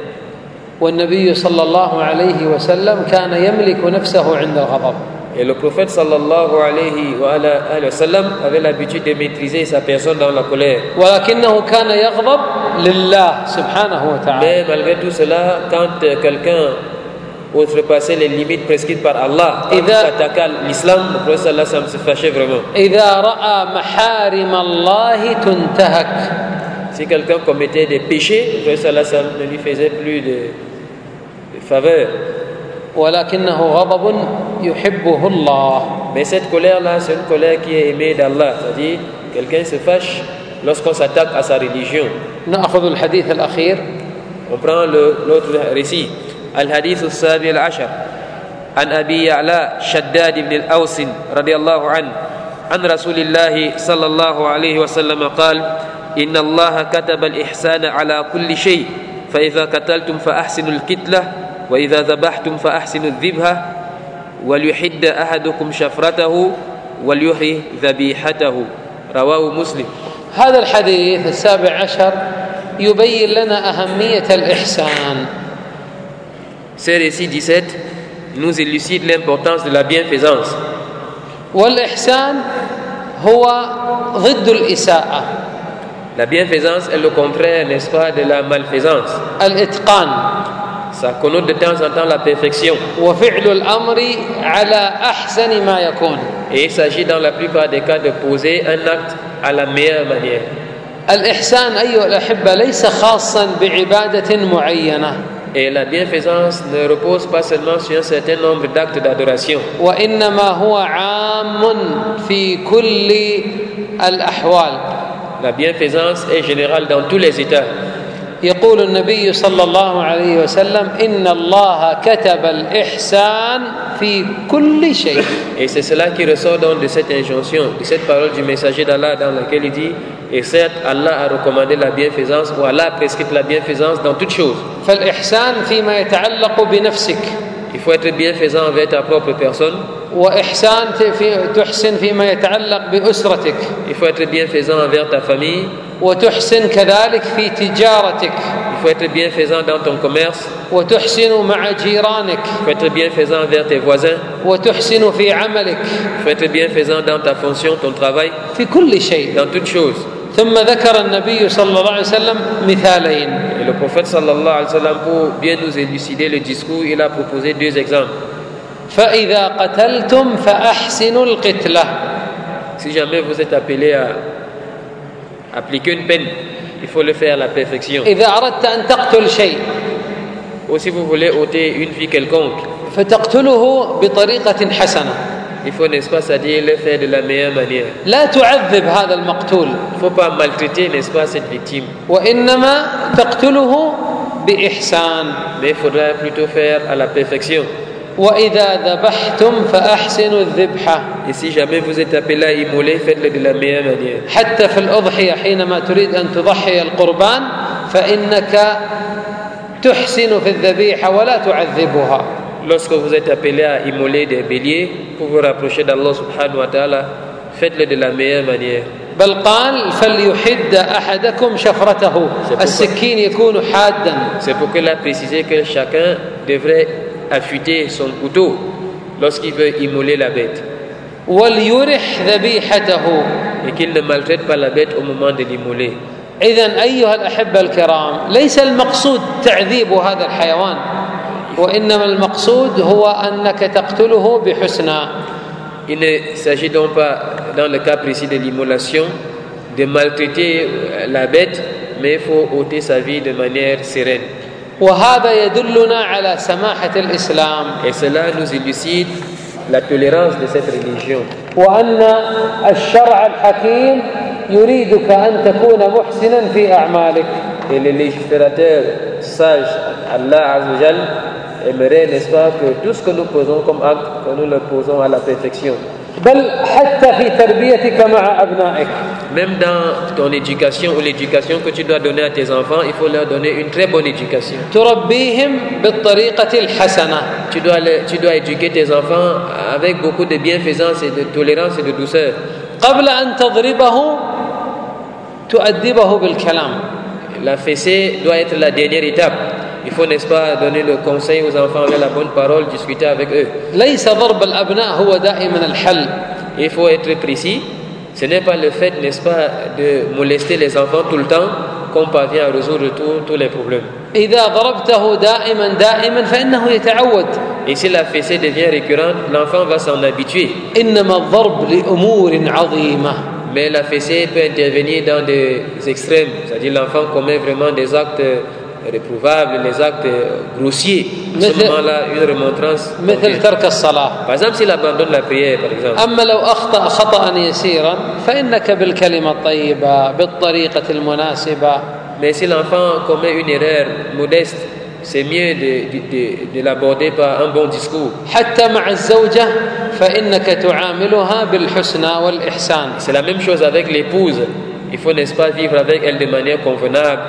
والنبي صلى الله عليه وسلم كان يملك نفسه عند الغضب. Et le prophète sallallahu alayhi wa sallam avait l'habitude de maîtriser sa personne dans la colère. ولكنه كان يغضب لله سبحانه وتعالى. Mais malgré tout cela, quand quelqu'un outrepassait les limites prescrites par Allah, quand il s'attaquait à l'islam, le prophète sallallahu alayhi wa sallam se fâchait vraiment. إذا رأى محارم الله تنتهك. Si quelqu'un commettait des péchés, le prophète sallallahu alayhi wa sallam ne lui faisait plus de faveur. ولكنه غضب يحبه الله. Mais cette colère-là, c'est une colère qui est aimée d'Allah. C'est-à-dire, quelqu'un se fâche lorsqu'on s'attaque à sa religion. نأخذ الحديث الأخير. On prend l'autre récit. الحديث السابع العشر عن أبي يعلى شداد بن الأوس رضي الله عنه عن رسول الله صلى الله عليه وسلم قال إن الله كتب الإحسان على كل شيء فإذا قتلتم فأحسنوا القتلة وإذا ذبحتم فأحسنوا الذبحة وليحد أحدكم شفرته وليحري ذبيحته رواه مسلم. هذا الحديث السابع عشر يبين لنا أهمية الإحسان. Ce récit 17 nous élucide l'importance de la bienfaisance. والإحسان هو ضد الإساءة. La bienfaisance est le contraire, n'est-ce pas, de la malfaisance. الإتقان Ça connote de temps en temps la perfection. وفعل الأمر على أحسن ما يكون. Et il s'agit dans la plupart des cas de poser un acte à la meilleure manière. الإحسان أيها الأحبة ليس خاصا بعبادة معينة. Et la bienfaisance ne repose pas seulement sur un certain nombre d'actes d'adoration. وإنما هو عام في كل الأحوال. La bienfaisance est générale dans tous les états. يقول النبي صلى الله عليه وسلم إن الله كتب الإحسان في كل شيء. Et c'est cela qui ressort donc de cette injonction, de cette parole du messager d'Allah dans laquelle il dit: et certes Allah a recommandé la bienfaisance, ou Allah a prescrit la bienfaisance dans toutes choses. فالإحسان فيما يتعلق بنفسك. Il faut être bienfaisant envers ta propre personne. وإحسان تحسن فيما يتعلق بأسرتك. Il faut être bienfaisant envers ta famille. وتحسن كذلك في تجارتك. Il faut être bienfaisant dans ton commerce. وتحسن مع جيرانك. Il faut être bienfaisant envers tes voisins. وتحسن في عملك. Il faut être bienfaisant dans ta fonction, ton travail. في كل شيء. Dans toutes choses. ثم ذكر النبي صلى الله عليه وسلم مثالين. Et le prophète sallallahu alayhi wa sallam, pour bien nous élucider le discours, il a proposé deux exemples. فإذا قتلتم فأحسنوا القتلة. Si jamais vous êtes appelé à appliquer une peine, il faut le faire à la perfection. إذا أردت أن تقتل شيء Ou si vous voulez ôter une vie quelconque, فتقتله بطريقة حسنة. il faut, n'est-ce pas, c'est-à-dire le faire de la meilleure manière. لا تعذب هذا المقتول. Il ne faut pas maltraiter, n'est-ce pas, cette victime. وإنما تقتله بإحسان. Mais il faudra plutôt faire à la perfection. وإذا ذبحتم فأحسنوا الذبحة. Et si jamais vous êtes appelé à immoler, faites-le de la meilleure manière. حتى في الأضحية حينما تريد أن تضحي القربان فإنك تحسن في الذبيحة ولا تعذبها. Lorsque vous êtes appelé à immoler des béliers pour vous rapprocher d'Allah subhanahu wa ta'ala, faites-le de la meilleure manière. بل قال فليحد أحدكم شفرته. السكين يكون حادا. C'est pourquoi il a précisé que chacun devrait affûter son couteau lorsqu'il veut immoler la bête. وليرح ذبيحته. Et qu'il ne maltraite pas la bête au moment de l'immoler. إذن أيها الأحبة الكرام ليس المقصود تعذيب هذا الحيوان وإنما المقصود هو أنك تقتله بحسنى. Il ne s'agit donc pas, dans le cas précis de l'immolation, de maltraiter la bête, mais il faut ôter sa vie de manière sereine. وهذا يدلنا على سماحة الإسلام. Et cela nous élucide la tolérance de cette religion. وأن الشرع الحكيم يريدك أن تكون محسنا في أعمالك. Et le législateur sage, Allah Azza wa Jal, aimerait, n'est-ce pas, que tout ce que nous posons comme acte, que nous le posons à la perfection. بل حتى في تربيتك مع أبنائك. Même dans ton éducation ou l'éducation que tu dois donner à tes enfants, il faut leur donner une très bonne éducation. تربيهم بالطريقة الحسنة. Tu dois éduquer tes enfants avec beaucoup de bienfaisance et de tolérance et de douceur. قبل أن تضربه تؤدبه بالكلام. La fessée doit être la dernière étape. Il faut, n'est-ce pas, donner le conseil aux enfants avec la bonne parole, discuter avec eux. ليس ضرب الأبناء هو دائما الحل. Il faut être précis. Ce n'est pas le fait, n'est-ce pas, de molester les enfants tout le temps qu'on parvient à résoudre tous les problèmes. إذا ضربته دائما فإنه يتعود. Et si la fessée devient récurrente, l'enfant va s'en habituer. إنما الضرب لأمور عظيمة. Mais la fessée peut intervenir dans des extrêmes, c'est-à-dire l'enfant commet vraiment des actes réprouvables, les actes grossiers. À ce moment-là, une remontrance. مثل ترك الصلاة. Par exemple, s'il abandonne la prière, par exemple. أما لو أخطأ خطأ يسيرا فإنك بالكلمة الطيبة بالطريقة المناسبة. Mais si l'enfant commet une erreur modeste, c'est mieux de l'aborder par un bon discours. حتى مع الزوجة فإنك تعاملها بالحسنى والإحسان. C'est la même chose avec l'épouse. Il faut, n'est-ce pas, vivre avec elle de manière convenable.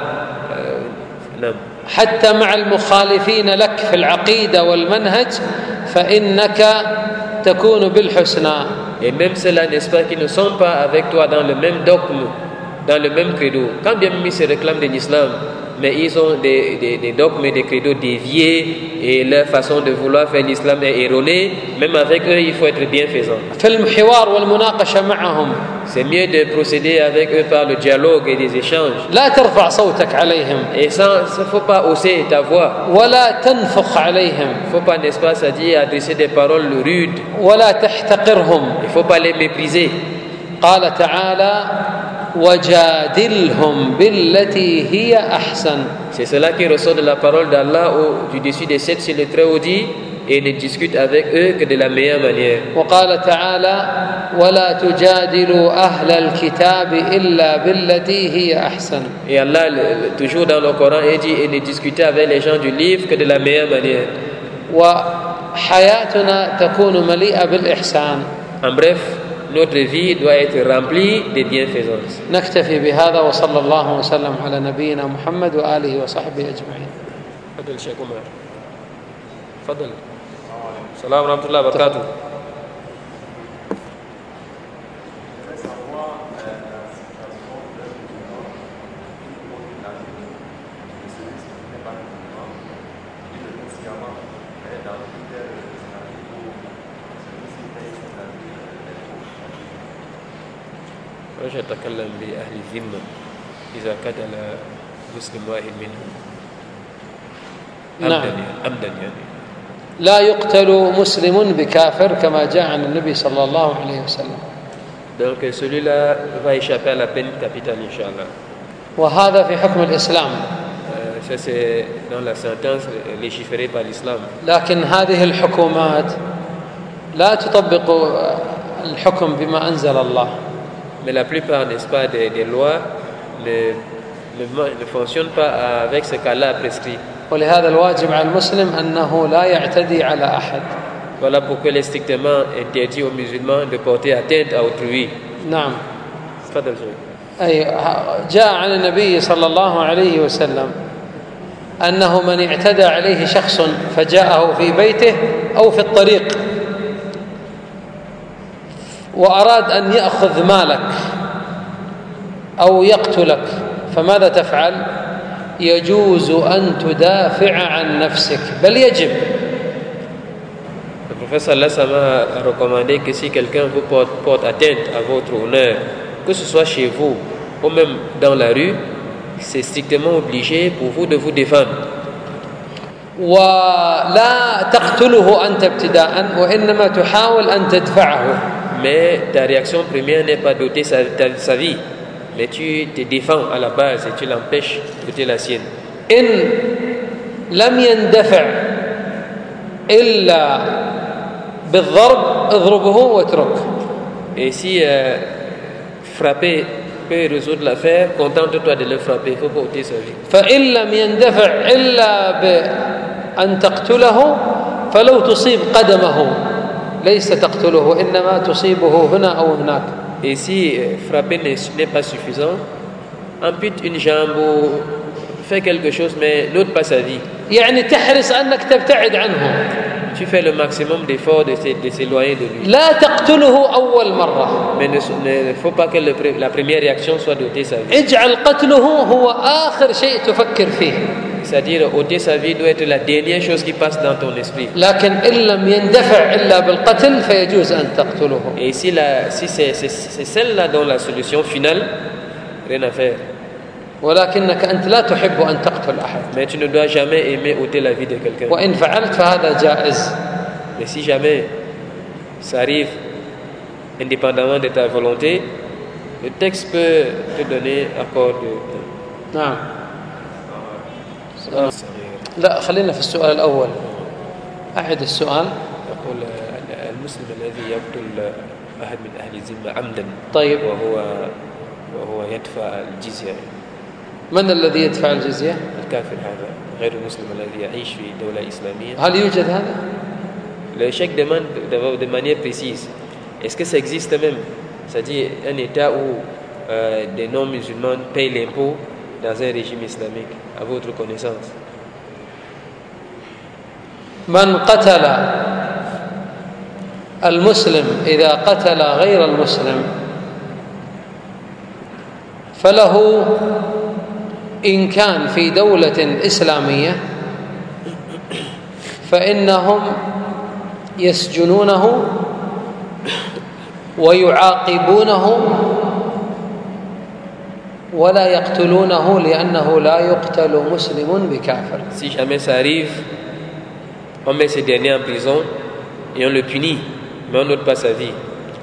حتى مع المخالفين لك في العقيدة والمنهج فإنك تكون بالحسنى. Et même ceux-là, n'est-ce pas, qui ne sont pas avec toi dans le même dogme, dans le même credo, quand bien même ils se réclament de l'islam, mais ils ont des dogmes et des credos déviés et leur façon de vouloir faire l'islam est erronée. Même avec eux, il faut être bienfaisant. في الحوار والمناقشة معهم C'est mieux de procéder avec eux par le dialogue et des échanges. لا ترفع صوتك عليهم Et ça, il ne faut pas hausser ta voix. ولا تنفخ عليهم Il ne faut pas, n'est-ce pas, c'est-à-dire adresser des paroles rudes. ولا تحتقرهم. Il ne faut pas les mépriser. قال تعالى وجادلهم بالتي هي أحسن. C'est cela qui ressort de la parole d'Allah du dessus des sept sur le Très-Haut dit, et ne discute avec eux que de la meilleure manière. وقال تعالى ولا تجادلوا أهل الكتاب إلا بالتي هي أحسن. Et Allah, toujours dans le Coran, il dit, et ne discutez avec les gens du livre que de la meilleure manière. وحياتنا تكون مليئة بالإحسان. En bref, notre vie doit être remplie de bienfaisance. نكتفي بهذا وصلى الله وسلم على نبينا محمد وآله وصحبه أجمعين. تفضل شيخ عمر. تفضل. السلام ورحمة الله وبركاته. رجع أتكلم بأهل الذمة إذا قتل مسلم واحد منهم عمدا يعني لا يقتل مسلم بكافر كما جاء عن النبي صلى الله عليه وسلم. Donc celui-là va échapper à la peine capitale, Inch'Allah. وهذا في حكم الإسلام. Ça c'est dans la sentence légiférée par l'islam. لكن هذه الحكومات لا تطبق الحكم بما أنزل الله. Mais la plupart, n'est-ce pas, des lois ne fonctionnent pas avec ce qu'Allah a prescrit. ولهذا الواجب على المسلم أنه لا يعتدي على أحد. Voilà pourquoi il est strictement interdit aux musulmans de porter atteinte à autrui. نعم. تفضل. أي جاء عن النبي صلى الله عليه وسلم أنه من اعتدى عليه شخص فجاءه في بيته أو في الطريق وأراد أن يأخذ مالك أو يقتلك فماذا تفعل؟ يجوز أن تدافع عن نفسك بل يجب. Le professeur Allah a recommandé que si quelqu'un vous porte atteinte à votre honneur, que ce soit chez vous ou même dans la rue, c'est strictement obligé pour vous de vous défendre. ولا تقتله أنت ابتداء وإنما تحاول أن تدفعه. Mais ta réaction première n'est pas d'ôter sa vie, mais tu te défends à la base et tu l'empêches d'ôter la sienne. إن لم يندفع إلا بالضرب اضربه واترك. Et si frapper peut résoudre l'affaire, contente-toi de le frapper, il ne faut pas ôter sa vie. فإن لم يندفع إلا بأن تقتله فلو تصيب قدمه ليس تقتله إنما تصيبه هنا أو هناك. Et si frapper n'est pas suffisant, ampute une jambe ou fais quelque chose mais n'ôte pas sa vie. يعني تحرص أنك تبتعد عنه. Tu fais le maximum d'efforts de s'éloigner de lui. لا تقتله أول مرة. Mais ne faut pas que la première réaction soit d'ôter sa vie. اجعل قتله هو آخر شيء تفكر فيه. C'est-à-dire ôter sa vie doit être la dernière chose qui passe dans ton esprit. لكن إن لم يندفع إلا بالقتل فيجوز أن تقتله. Et si c'est celle-là dont la solution finale, rien à faire. ولكنك أنت لا تحب أن تقتل أحد. Mais tu ne dois jamais aimer ôter la vie de quelqu'un. وإن فعلت فهذا جائز. Mais si jamais ça arrive indépendamment de ta volonté, le texte peut te donner accord de... نعم. لا خلينا في السؤال الأول. أعد السؤال. يقول المسلم الذي يقتل أحد من أهل الذمة عمدا طيب وهو يدفع الجزية. من الذي يدفع الجزية؟ الكافر هذا غير المسلم الذي يعيش في دولة إسلامية. هل يوجد هذا؟ Le cheikh demande de manière précise. Est-ce que ça existe même? C'est-à-dire un État où des non-musulmans payent l'impôt dans un régime islamique, à votre connaissance? من قتل المسلم إذا قتل غير المسلم فله إن كان في دولة إسلامية فإنهم يسجنونه ويعاقبونه ولا يقتلونه لأنه لا يقتل مسلم بكافر. Si jamais ça arrive, on met ce dernier en prison et on le punit, mais on n'ôte pas sa vie.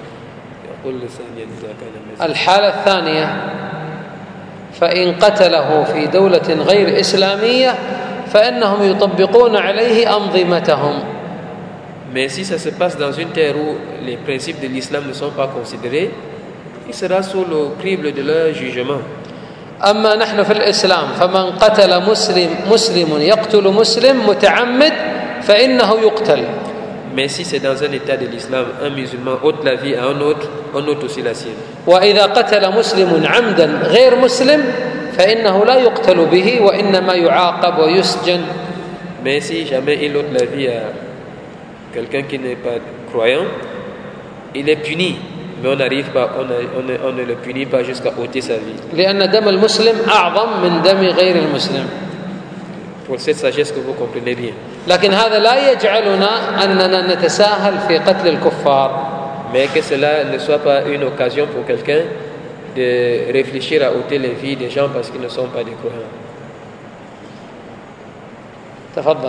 الحالة الثانية فإن قتله في دولة غير إسلامية فإنهم يطبقون عليه أنظمتهم. Mais si ça se passe dans une terre où les principes de l'islam ne sont pas considérés, il sera sous le crible de leur jugement. أما نحن في الإسلام فمن قتل مسلم يقتل مسلم متعمد فإنه يقتل. Mais si c'est dans un état de l'islam, un musulman ôte la vie à un autre, on ôte aussi la sienne. وإذا قتل مسلم عمدا غير مسلم فإنه لا يقتل به وإنما يعاقب ويسجن. Mais si jamais il ôte la vie à quelqu'un qui n'est pas croyant, il est puni, mais on n'arrive pas, on ne le punit pas jusqu'à ôter sa vie. لأن دم المسلم أعظم من دم غير المسلم. Pour cette sagesse que vous comprenez bien. لكن هذا لا يجعلنا أننا نتساهل في قتل الكفار. Mais que cela ne soit pas une occasion pour quelqu'un de réfléchir à ôter les vies des gens parce qu'ils ne sont pas des croyants. تفضل.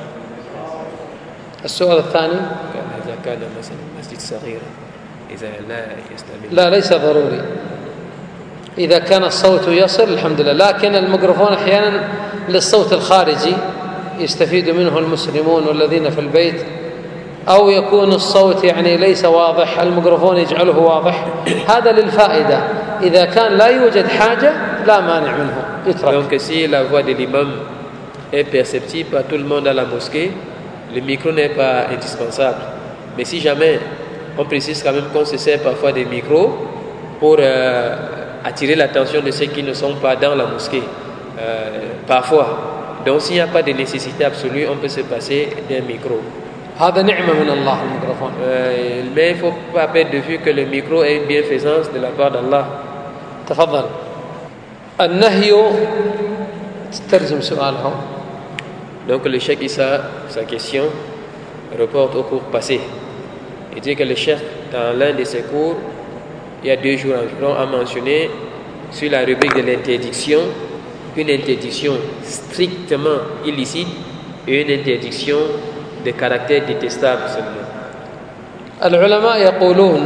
السؤال الثاني. إذا كان مثلا مسجد صغير إذا لا يستعمل. لا ليس ضروري. إذا كان الصوت يصل الحمد لله، لكن الميكروفون أحيانا للصوت الخارجي يستفيد منه المسلمون والذين في البيت، أو يكون الصوت يعني ليس واضح، الميكروفون يجعله واضح، هذا للفائدة. إذا كان لا يوجد حاجة لا مانع منه يترك. Donc si la voix de l'imam est perceptible par tout le monde à la mosquée, le micro n'est pas indispensable. Mais si jamais, on précise quand même qu'on se sert parfois des micros pour attirer l'attention de ceux qui ne sont pas dans la mosquée. Parfois. Donc s'il n'y a pas de nécessité absolue, on peut se passer d'un micro. هذا نعمة من الله الميكروفون. Mais il ne faut pas perdre de vue que le micro est une bienfaisance de la part d'Allah. تفضل. النهي تترجم سؤاله. Donc le cheikh Issa, sa question reporte au cours passé. Il dit que le cheikh, dans l'un de ses cours, il y a 2 jours environ, a mentionné sur la rubrique de l'interdiction une interdiction strictement illicite et une interdiction de caractère détestable seulement. العلماء يقولون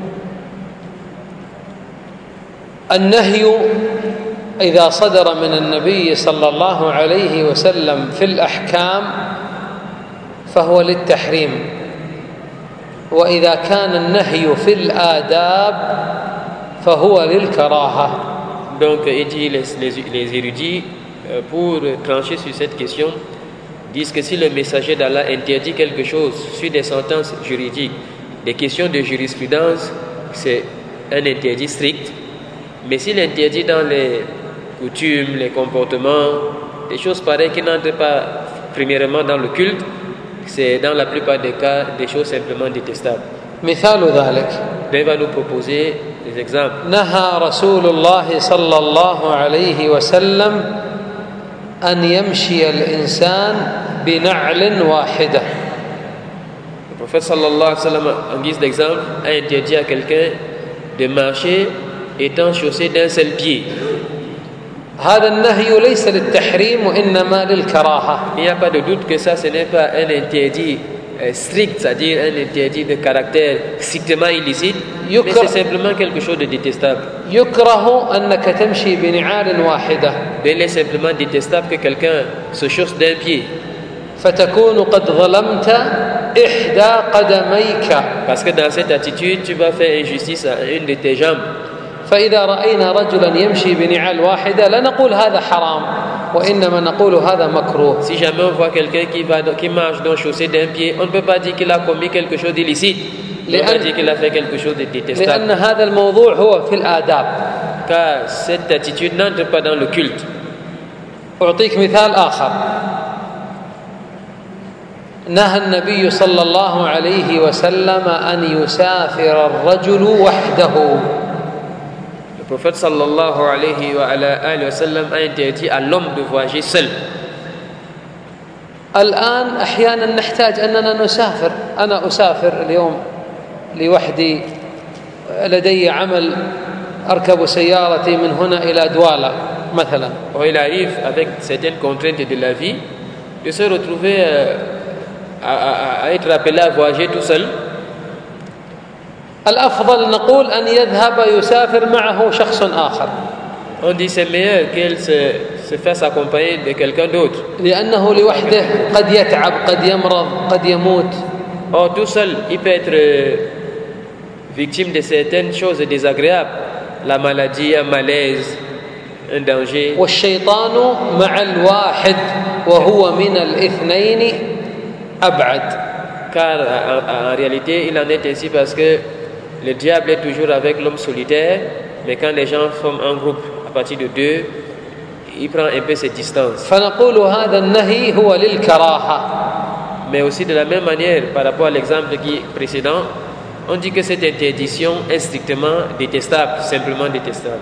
النهي إذا صدر من النبي صلى الله عليه وسلم في الأحكام فهو للتحريم، وإذا كان النهي في الآداب فهو للكراهة. Donc, il dit les érudits, pour trancher sur cette question, disent que si le messager d'Allah interdit quelque chose sur des sentences juridiques, des questions de jurisprudence, c'est un interdit strict. Mais s'il interdit dans les coutumes, les comportements, des choses pareilles qui n'entrent pas premièrement dans le culte, c'est dans la plupart des cas des choses simplement détestables. مثال ذلك. Il va nous proposer des exemples. نهى رسول الله صلى الله عليه وسلم أن يمشي الإنسان بنعل واحدة. Le prophète sallallahu alayhi wa sallam, en guise d'exemple, a interdit à quelqu'un de marcher étant chaussé d'un seul pied. هذا النهي ليس للتحريم وإنما للكراهة. Il n'y a pas de doute que ça, ce n'est pas un interdit strict, c'est-à-dire un interdit de caractère strictement illicite, mais c'est simplement quelque chose de détestable. يكره أنك تمشي بنعال واحدة. Il est simplement détestable que quelqu'un se chausse d'un pied. فتكون قد ظلمت إحدى قدميك. Parce que dans cette attitude, tu vas faire injustice à une de tes jambes. فإذا رأينا رجلا يمشي بنعال واحدة لا نقول هذا حرام وإنما نقول هذا مكروه. Si jamais on voit quelqu'un qui marche dans chaussée d'un pied, on ne peut pas dire qu'il a commis quelque chose d'illicite. On ne peut pas dire qu'il a fait quelque chose de détestable. لأن هذا الموضوع هو في الآداب. Car cette attitude n'entre pas dans le culte. أعطيك مثال آخر. نهى النبي صلى الله عليه وسلم أن يسافر الرجل وحده. Le prophète sallallahu alayhi wa sallam a interdit à l'homme de voyager seul. الآن أحيانا نحتاج أننا نسافر. أنا أسافر اليوم لوحدي، لدي عمل، أركب سيارتي من هنا إلى دوالا مثلا. Il arrive avec certaines contraintes de la vie de se retrouver à être appelé à voyager tout seul. الأفضل نقول أن يذهب يسافر معه شخص آخر. On dit c'est meilleur qu'elle se fasse accompagner de quelqu'un d'autre. لأنه لوحده قد يتعب، قد يمرض، قد يموت. Or tout seul, il peut être victime de certaines choses désagréables, la maladie, un malaise, un danger. والشيطان مع الواحد وهو من الاثنين أبعد. Car en réalité, il en est ainsi parce que le diable est toujours avec l'homme solitaire, mais quand les gens forment un groupe à partir de deux, il prend un peu ses distances. فنقول هذا النهي هو للكراهة. Mais aussi de la même manière, par rapport à l'exemple qui précédent, on dit que cette interdiction est strictement détestable, simplement détestable.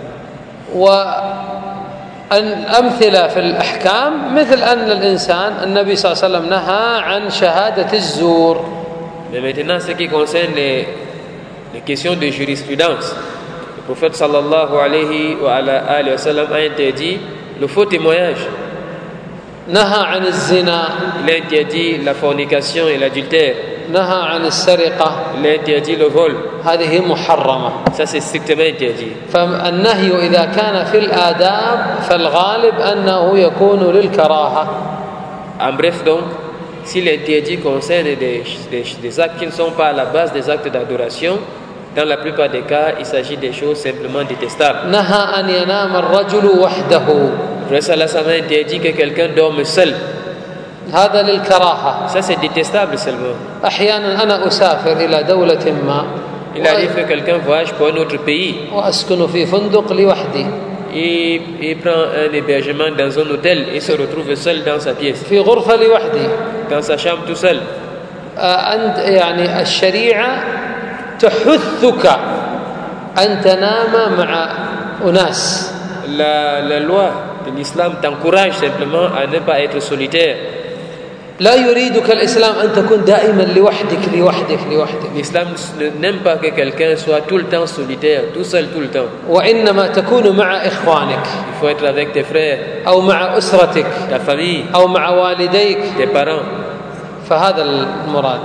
والأمثلة في الأحكام مثل أن الإنسان، النبي صلى الله عليه وسلم نهى عن شهادة الزور. Mais maintenant, ce qui concerne les questions de jurisprudence, le prophète sallallahu alayhi wa sallam a interdit le faux témoignage. نهى عن الزنا. Il a interdit la fornication et l'adultère. نهى عن السرقة. Il a interdit le vol. هذه محرمة. Ça c'est strictement interdit. فالنهي إذا كان في الآداب فالغالب أنه يكون للكراهة. En bref donc, si l'interdit concerne des actes qui ne sont pas à la base des actes d'adoration, dans la plupart des cas, il s'agit des choses simplement détestables. نهى أن ينام الرجل وحده. Le prophète sallallahu alayhi wa sallam a interdit que quelqu'un dorme seul. هذا للكراهة. Ça c'est détestable seulement. أحيانا أنا أسافر إلى دولة ما. Il arrive que quelqu'un voyage pour un autre pays. وأسكن في فندق لوحدي. Il prend un hébergement dans un hôtel et se retrouve seul dans sa pièce. في غرفة لوحدي. Dans sa chambre tout seul. أنت يعني الشريعة تحثك أن تنام مع أناس. La loi de l'islam t'encourage simplement à ne pas être solitaire. لا يريدك الإسلام أن تكون دائما لوحدك لوحدك لوحدك. L'islam n'aime pas que quelqu'un soit tout le temps solitaire, tout seul tout le temps. وإنما تكون مع إخوانك. Il faut être avec tes frères. أو مع أسرتك. Ta famille. أو مع والديك. Tes parents. فهذا المراد.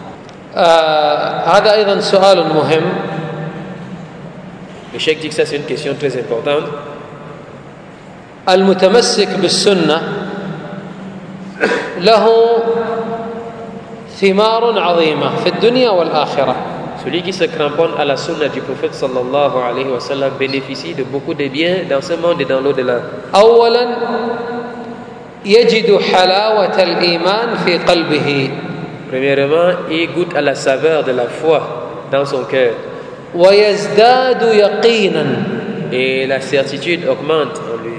هذا أيضا سؤال مهم. Le cheikh dit que ça c'est une question très importante. المتمسك بالسنة له ثمار عظيمة في الدنيا والآخرة. Celui qui se cramponne à la sunna du prophète sallallahu alayhi wa sallam bénéficie de beaucoup de biens dans ce monde et dans l'au-delà. أولا يجد حلاوة الإيمان في قلبه. Premièrement, il goûte à la saveur de la foi dans son cœur. ويزداد يقينا. Et la certitude augmente en lui.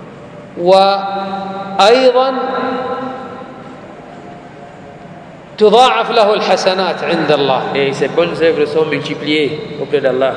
وأيضا تضاعف له الحسنات عند الله. Et ses bonnes œuvres sont multipliées auprès d'Allah.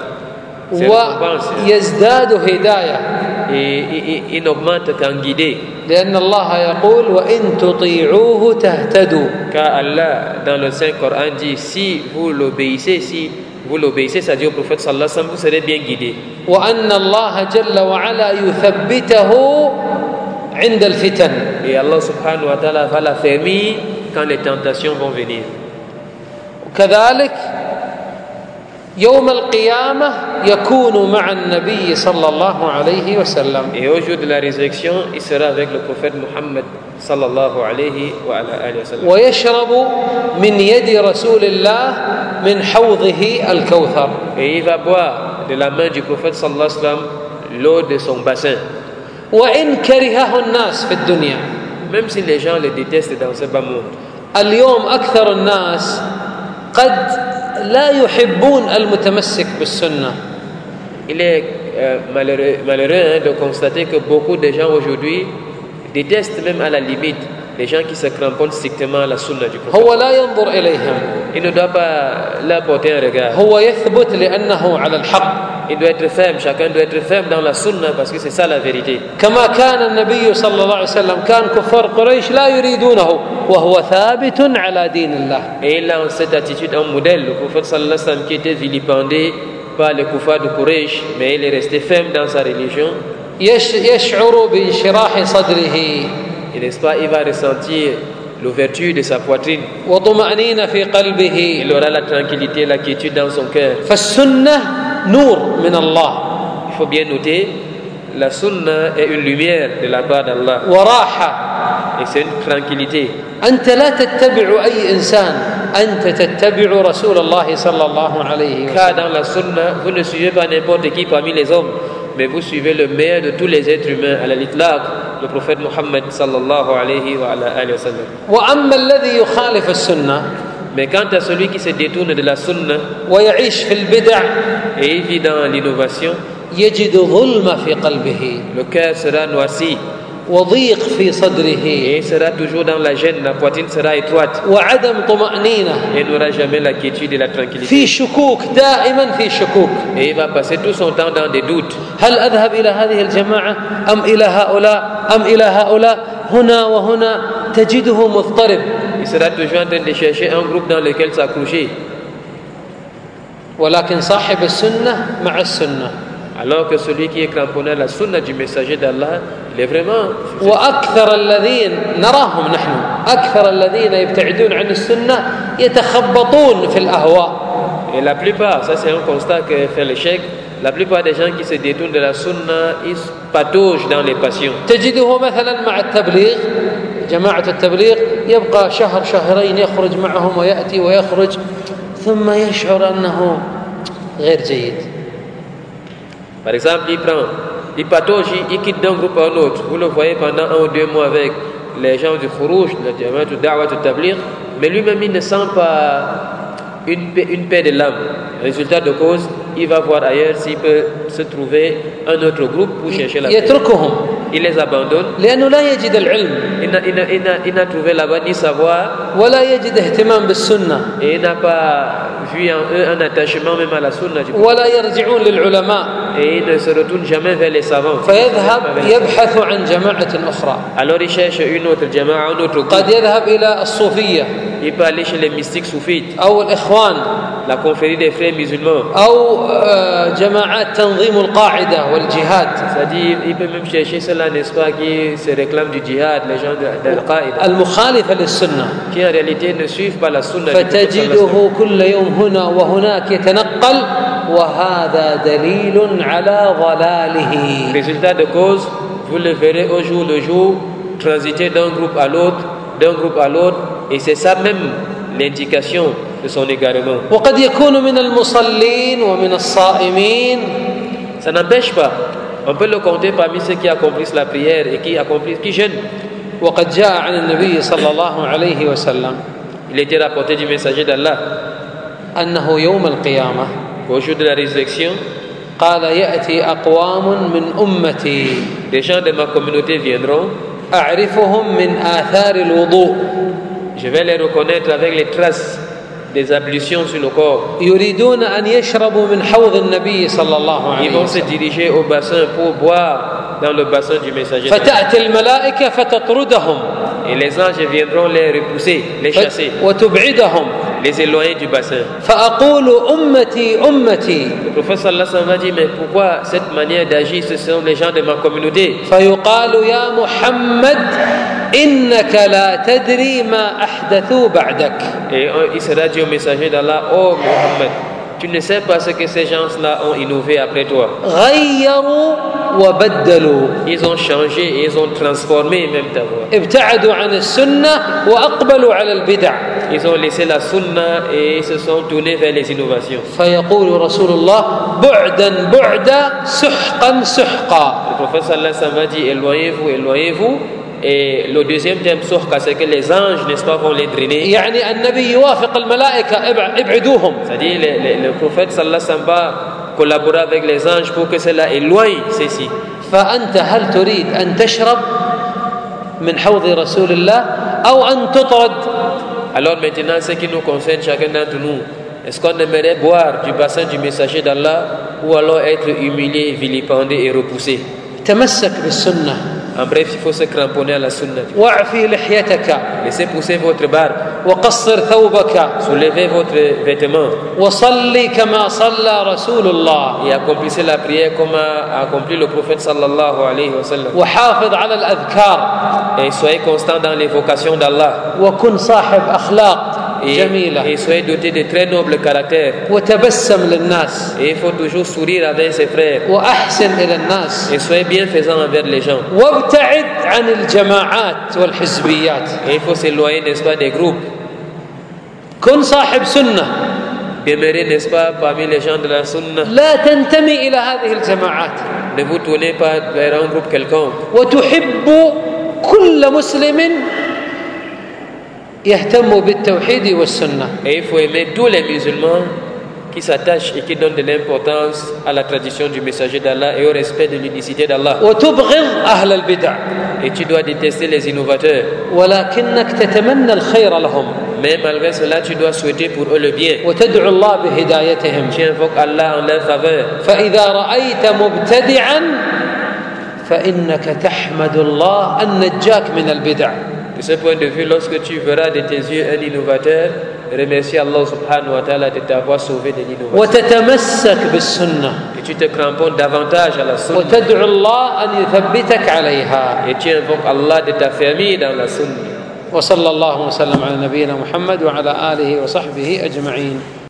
ويزداد هداية. Et il augmente qu'en guidé. لأن الله يقول وإن تطيعوه تهتدوا. Car Allah dans le Saint Coran dit si vous l'obéissez, c'est-à-dire au prophète sallallahu alayhi wa sallam, vous serez bien guidés. وأن الله جل وعلا يثبته عند الفتن. Et Allah subhanahu wa ta'ala va l'affermir quand les tentations vont venir. وكذلك يوم القيامة يكون مع النبي صلى الله عليه وسلم. Et au jour de la résurrection, il sera avec le prophète Muhammad sallallahu alayhi wa sallam. ويشرب من يد رسول الله من حوضه الكوثر. Et il va boire de la main du prophète sallallahu alayhi wa sallam l'eau de son bassin. وإن كرهه الناس في الدنيا. Même si les gens le détestent dans ce bas monde. اليوم أكثر الناس قد لا يحبون المتمسك بالسنة. Il est malheureux de constater que beaucoup de gens aujourd'hui détestent même à la limite les gens qui se cramponnent strictement à la sunna du prophète. هو لا ينظر إليهم. Il ne doit pas leur porter un regard. هو يثبت لأنه على الحق. il doit être ferme, chacun doit être ferme dans la sunna parce que c'est ça la vérité. كما كان النبي صلى الله عليه وسلم كان كفار قريش لا يريدونه وهو ثابت على دين الله. Et il a cette attitude en modèle, le prophète sallallahu alayhi wa sallam qui était vilipendé par les kuffars de Quraysh, mais il est resté ferme dans sa religion. يشعر بانشراح صدره. Et n'est-ce pas, il va ressentir l'ouverture de sa poitrine. وطمأنينة في قلبه. Il aura la tranquillité, la quiétude dans son cœur. فالسنة نور من الله. Il faut bien noter, la sunna est une lumière de la part d'Allah. وراحة. Et c'est une tranquillité. أنت لا تتبع أي إنسان، أنت تتبع رسول الله صلى الله عليه وسلم. Car dans la sunna, vous ne suivez pas n'importe qui parmi les hommes, mais vous suivez le meilleur de tous les êtres humains, à la litlaq, le prophète Muhammad sallallahu alayhi wa sallam. وأما الذي يخالف السنة Mais quant à celui qui se détourne de la sunna ويعيش في البدع et il vit dans l'innovation, يجد ظلم في قلبه le cœur sera noirci وضيق في صدره et il sera toujours dans la gêne, la poitrine sera étroite وعدم طمأنينة et il n'aura jamais la quiétude et la tranquillité. في شكوك، دائما في شكوك. Et il va passer tout son temps dans des doutes. هل أذهب إلى هذه الجماعة أم إلى هؤلاء أم إلى هؤلاء؟ هنا وهنا تجده مضطرب. Il sera toujours en train de chercher un groupe dans lequel s'accrocher. ولكن صاحب السنة مع السنة. Alors que celui qui est cramponné à la sunna du messager d'Allah, il est vraiment... وأكثر الذين نراهم نحن، أكثر الذين يبتعدون عن السنة يتخبطون في الأهواء. Et la plupart, ça c'est un constat que fait l'échec, la plupart des gens qui se détournent de la sunna, ils pataugent dans les passions. تجده مثلا مع التبليغ، جماعة التبليغ يبقى شهر شهرين يخرج معهم ويأتي ويخرج ثم يشعر أنه غير جيد. Par exemple, il patauge, il quitte d'un groupe à un autre. Vous le voyez pendant 1 ou 2 mois avec les gens du Khuruj, le Jamaat al-Da'wat al-Tabligh, mais lui-même il ne sent pas une paix de l'âme. Résultat de cause, il va voir ailleurs s'il peut se trouver un autre groupe pour chercher la paix. Il les abandonne. لأنه لا يجد العلم. Il n'a trouvé là-bas ni savoir. ولا يجد اهتمام بالسنة. Et il n'a pas vu en eux un attachement même à la sunna. ولا يرجعون للعلماء. Et il ne se retourne jamais vers les savants. فيذهب يبحث عن جماعة أخرى. Alors il cherche une autre jama'a, un autre groupe. قد يذهب إلى الصوفية. Il peut aller chez les mystiques soufites. أو الإخوان. La confrérie des frères musulmans. أو جماعات تنظيم القاعدة والجهاد. C'est-à-dire, il peut même chercher cela, n'est-ce pas, qui se réclament du djihad, les gens de Al-Qaïda. المخالفة للسنة. Qui en réalité ne suivent pas la sunna. فتجده كل يوم هنا وهناك يتنقل وهذا دليل على ضلاله. Résultat de cause, vous le verrez au jour le jour, transiter d'un groupe à l'autre, et c'est ça même l'indication de son égarement. وقد يكون من المصلين ومن الصائمين. Ça n'empêche pas, on peut le compter parmi ceux qui accomplissent la prière et qui jeûnent. وقد جاء عن النبي صلى الله عليه وسلم Il était rapporté du messager d'Allah أنه يوم القيامة au jour de la résurrection, قال يأتي أقوام من أمتي des gens de ma communauté viendront, أعرفهم من آثار الوضوء. Je vais les reconnaître avec les traces des ablutions sur le corps. يريدون أن يشربوا من حوض النبي صلى الله عليه Ils vont se وسلم. diriger au bassin pour boire dans le bassin du messager d'Allah. فتأتي الملائكة فتطردهم Et les anges viendront les repousser, les chasser, وتبعدهم. les éloigner du bassin. فأقول أمتي أمتي. Le prophète sallallahu alayhi wa sallam a dit, mais pourquoi cette manière d'agir, ce sont les gens de ma communauté? فيقال يا محمد إنك لا تدري ما أحدثوا بعدك. Et il sera dit au messager d'Allah, oh Muhammad, tu ne sais pas ce que ces gens-là ont innové après toi. غيروا وبدلوا. Ils ont changé et ils ont transformé même ta voix. ابتعدوا عن السنة وأقبلوا على البدع. Ils ont laissé la sunna et ils se sont tournés vers les innovations. فيقول رسول الله بعدا بعدا سحقا سحقا. Le prophète sallallahu alayhi wa sallam a dit, éloignez-vous, éloignez-vous. Et le deuxième thème, c'est que les anges, n'est-ce pas, vont les drainer. يعني النبي يوافق الملائكة ابعدوهم. C'est-à-dire, le prophète sallallahu alayhi wa sallam va collaborer avec les anges pour que cela éloigne ceci. فأنت هل تريد أن تشرب من حوض رسول الله أو أن تطرد؟ Alors maintenant, ce qui nous concerne chacun d'entre nous, est-ce qu'on aimerait boire du bassin du messager d'Allah ou alors être humilié, vilipendé et repoussé. تمسك بالسنة. En bref, il faut se cramponner à la sunna. واعفي لحيتك. Laissez pousser votre barbe. وقصر ثوبك. Soulevez votre vêtement. وصلي كما صلى رسول الله. Et accomplissez la prière comme a accompli le prophète sallallahu alayhi wa sallam. وحافظ على الأذكار. Et soyez constant dans l'évocation d'Allah. وكن صاحب أخلاق جميلة. Et soyez doté de très nobles caractères. وتبسم للناس. Et il faut toujours sourire avec ses frères. وأحسن إلى الناس. Et soyez bienfaisant envers les gens. وابتعد عن الجماعات والحزبيات. Et il faut s'éloigner, n'est-ce pas, des groupes. كن صاحب سنة. Demeurez, n'est-ce pas, parmi les gens de la sunna. لا تنتمي إلى هذه الجماعات. Ne vous tournez pas vers un groupe quelconque. وتحب كل مسلم يهتم بالتوحيد والسنة. Et il faut aimer tous les musulmans qui s'attachent et qui donnent de l'importance à la tradition du messager d'Allah et au respect de l'unicité d'Allah. وتبغض أهل البدع. Et tu dois détester les innovateurs. ولكنك تتمنى الخير لهم. Mais malgré cela, tu dois souhaiter pour eux le bien. وتدعو الله بهدايتهم. Tu invoques Allah en leur faveur. فإذا رأيت مبتدعا فإنك تحمد الله أن نجاك من البدع. De ce point de vue, lorsque tu verras de tes yeux un innovateur, remercie Allah subhanahu wa ta'ala de t'avoir sauvé de l'innovation. وتتمسك بالسنة. Et tu te cramponnes davantage à la sunna. وتدعو الله أن يثبتك عليها. Et tu invoques Allah de t'affermir dans la sunna. وصلى الله وسلم على نبينا محمد وعلى آله وصحبه أجمعين.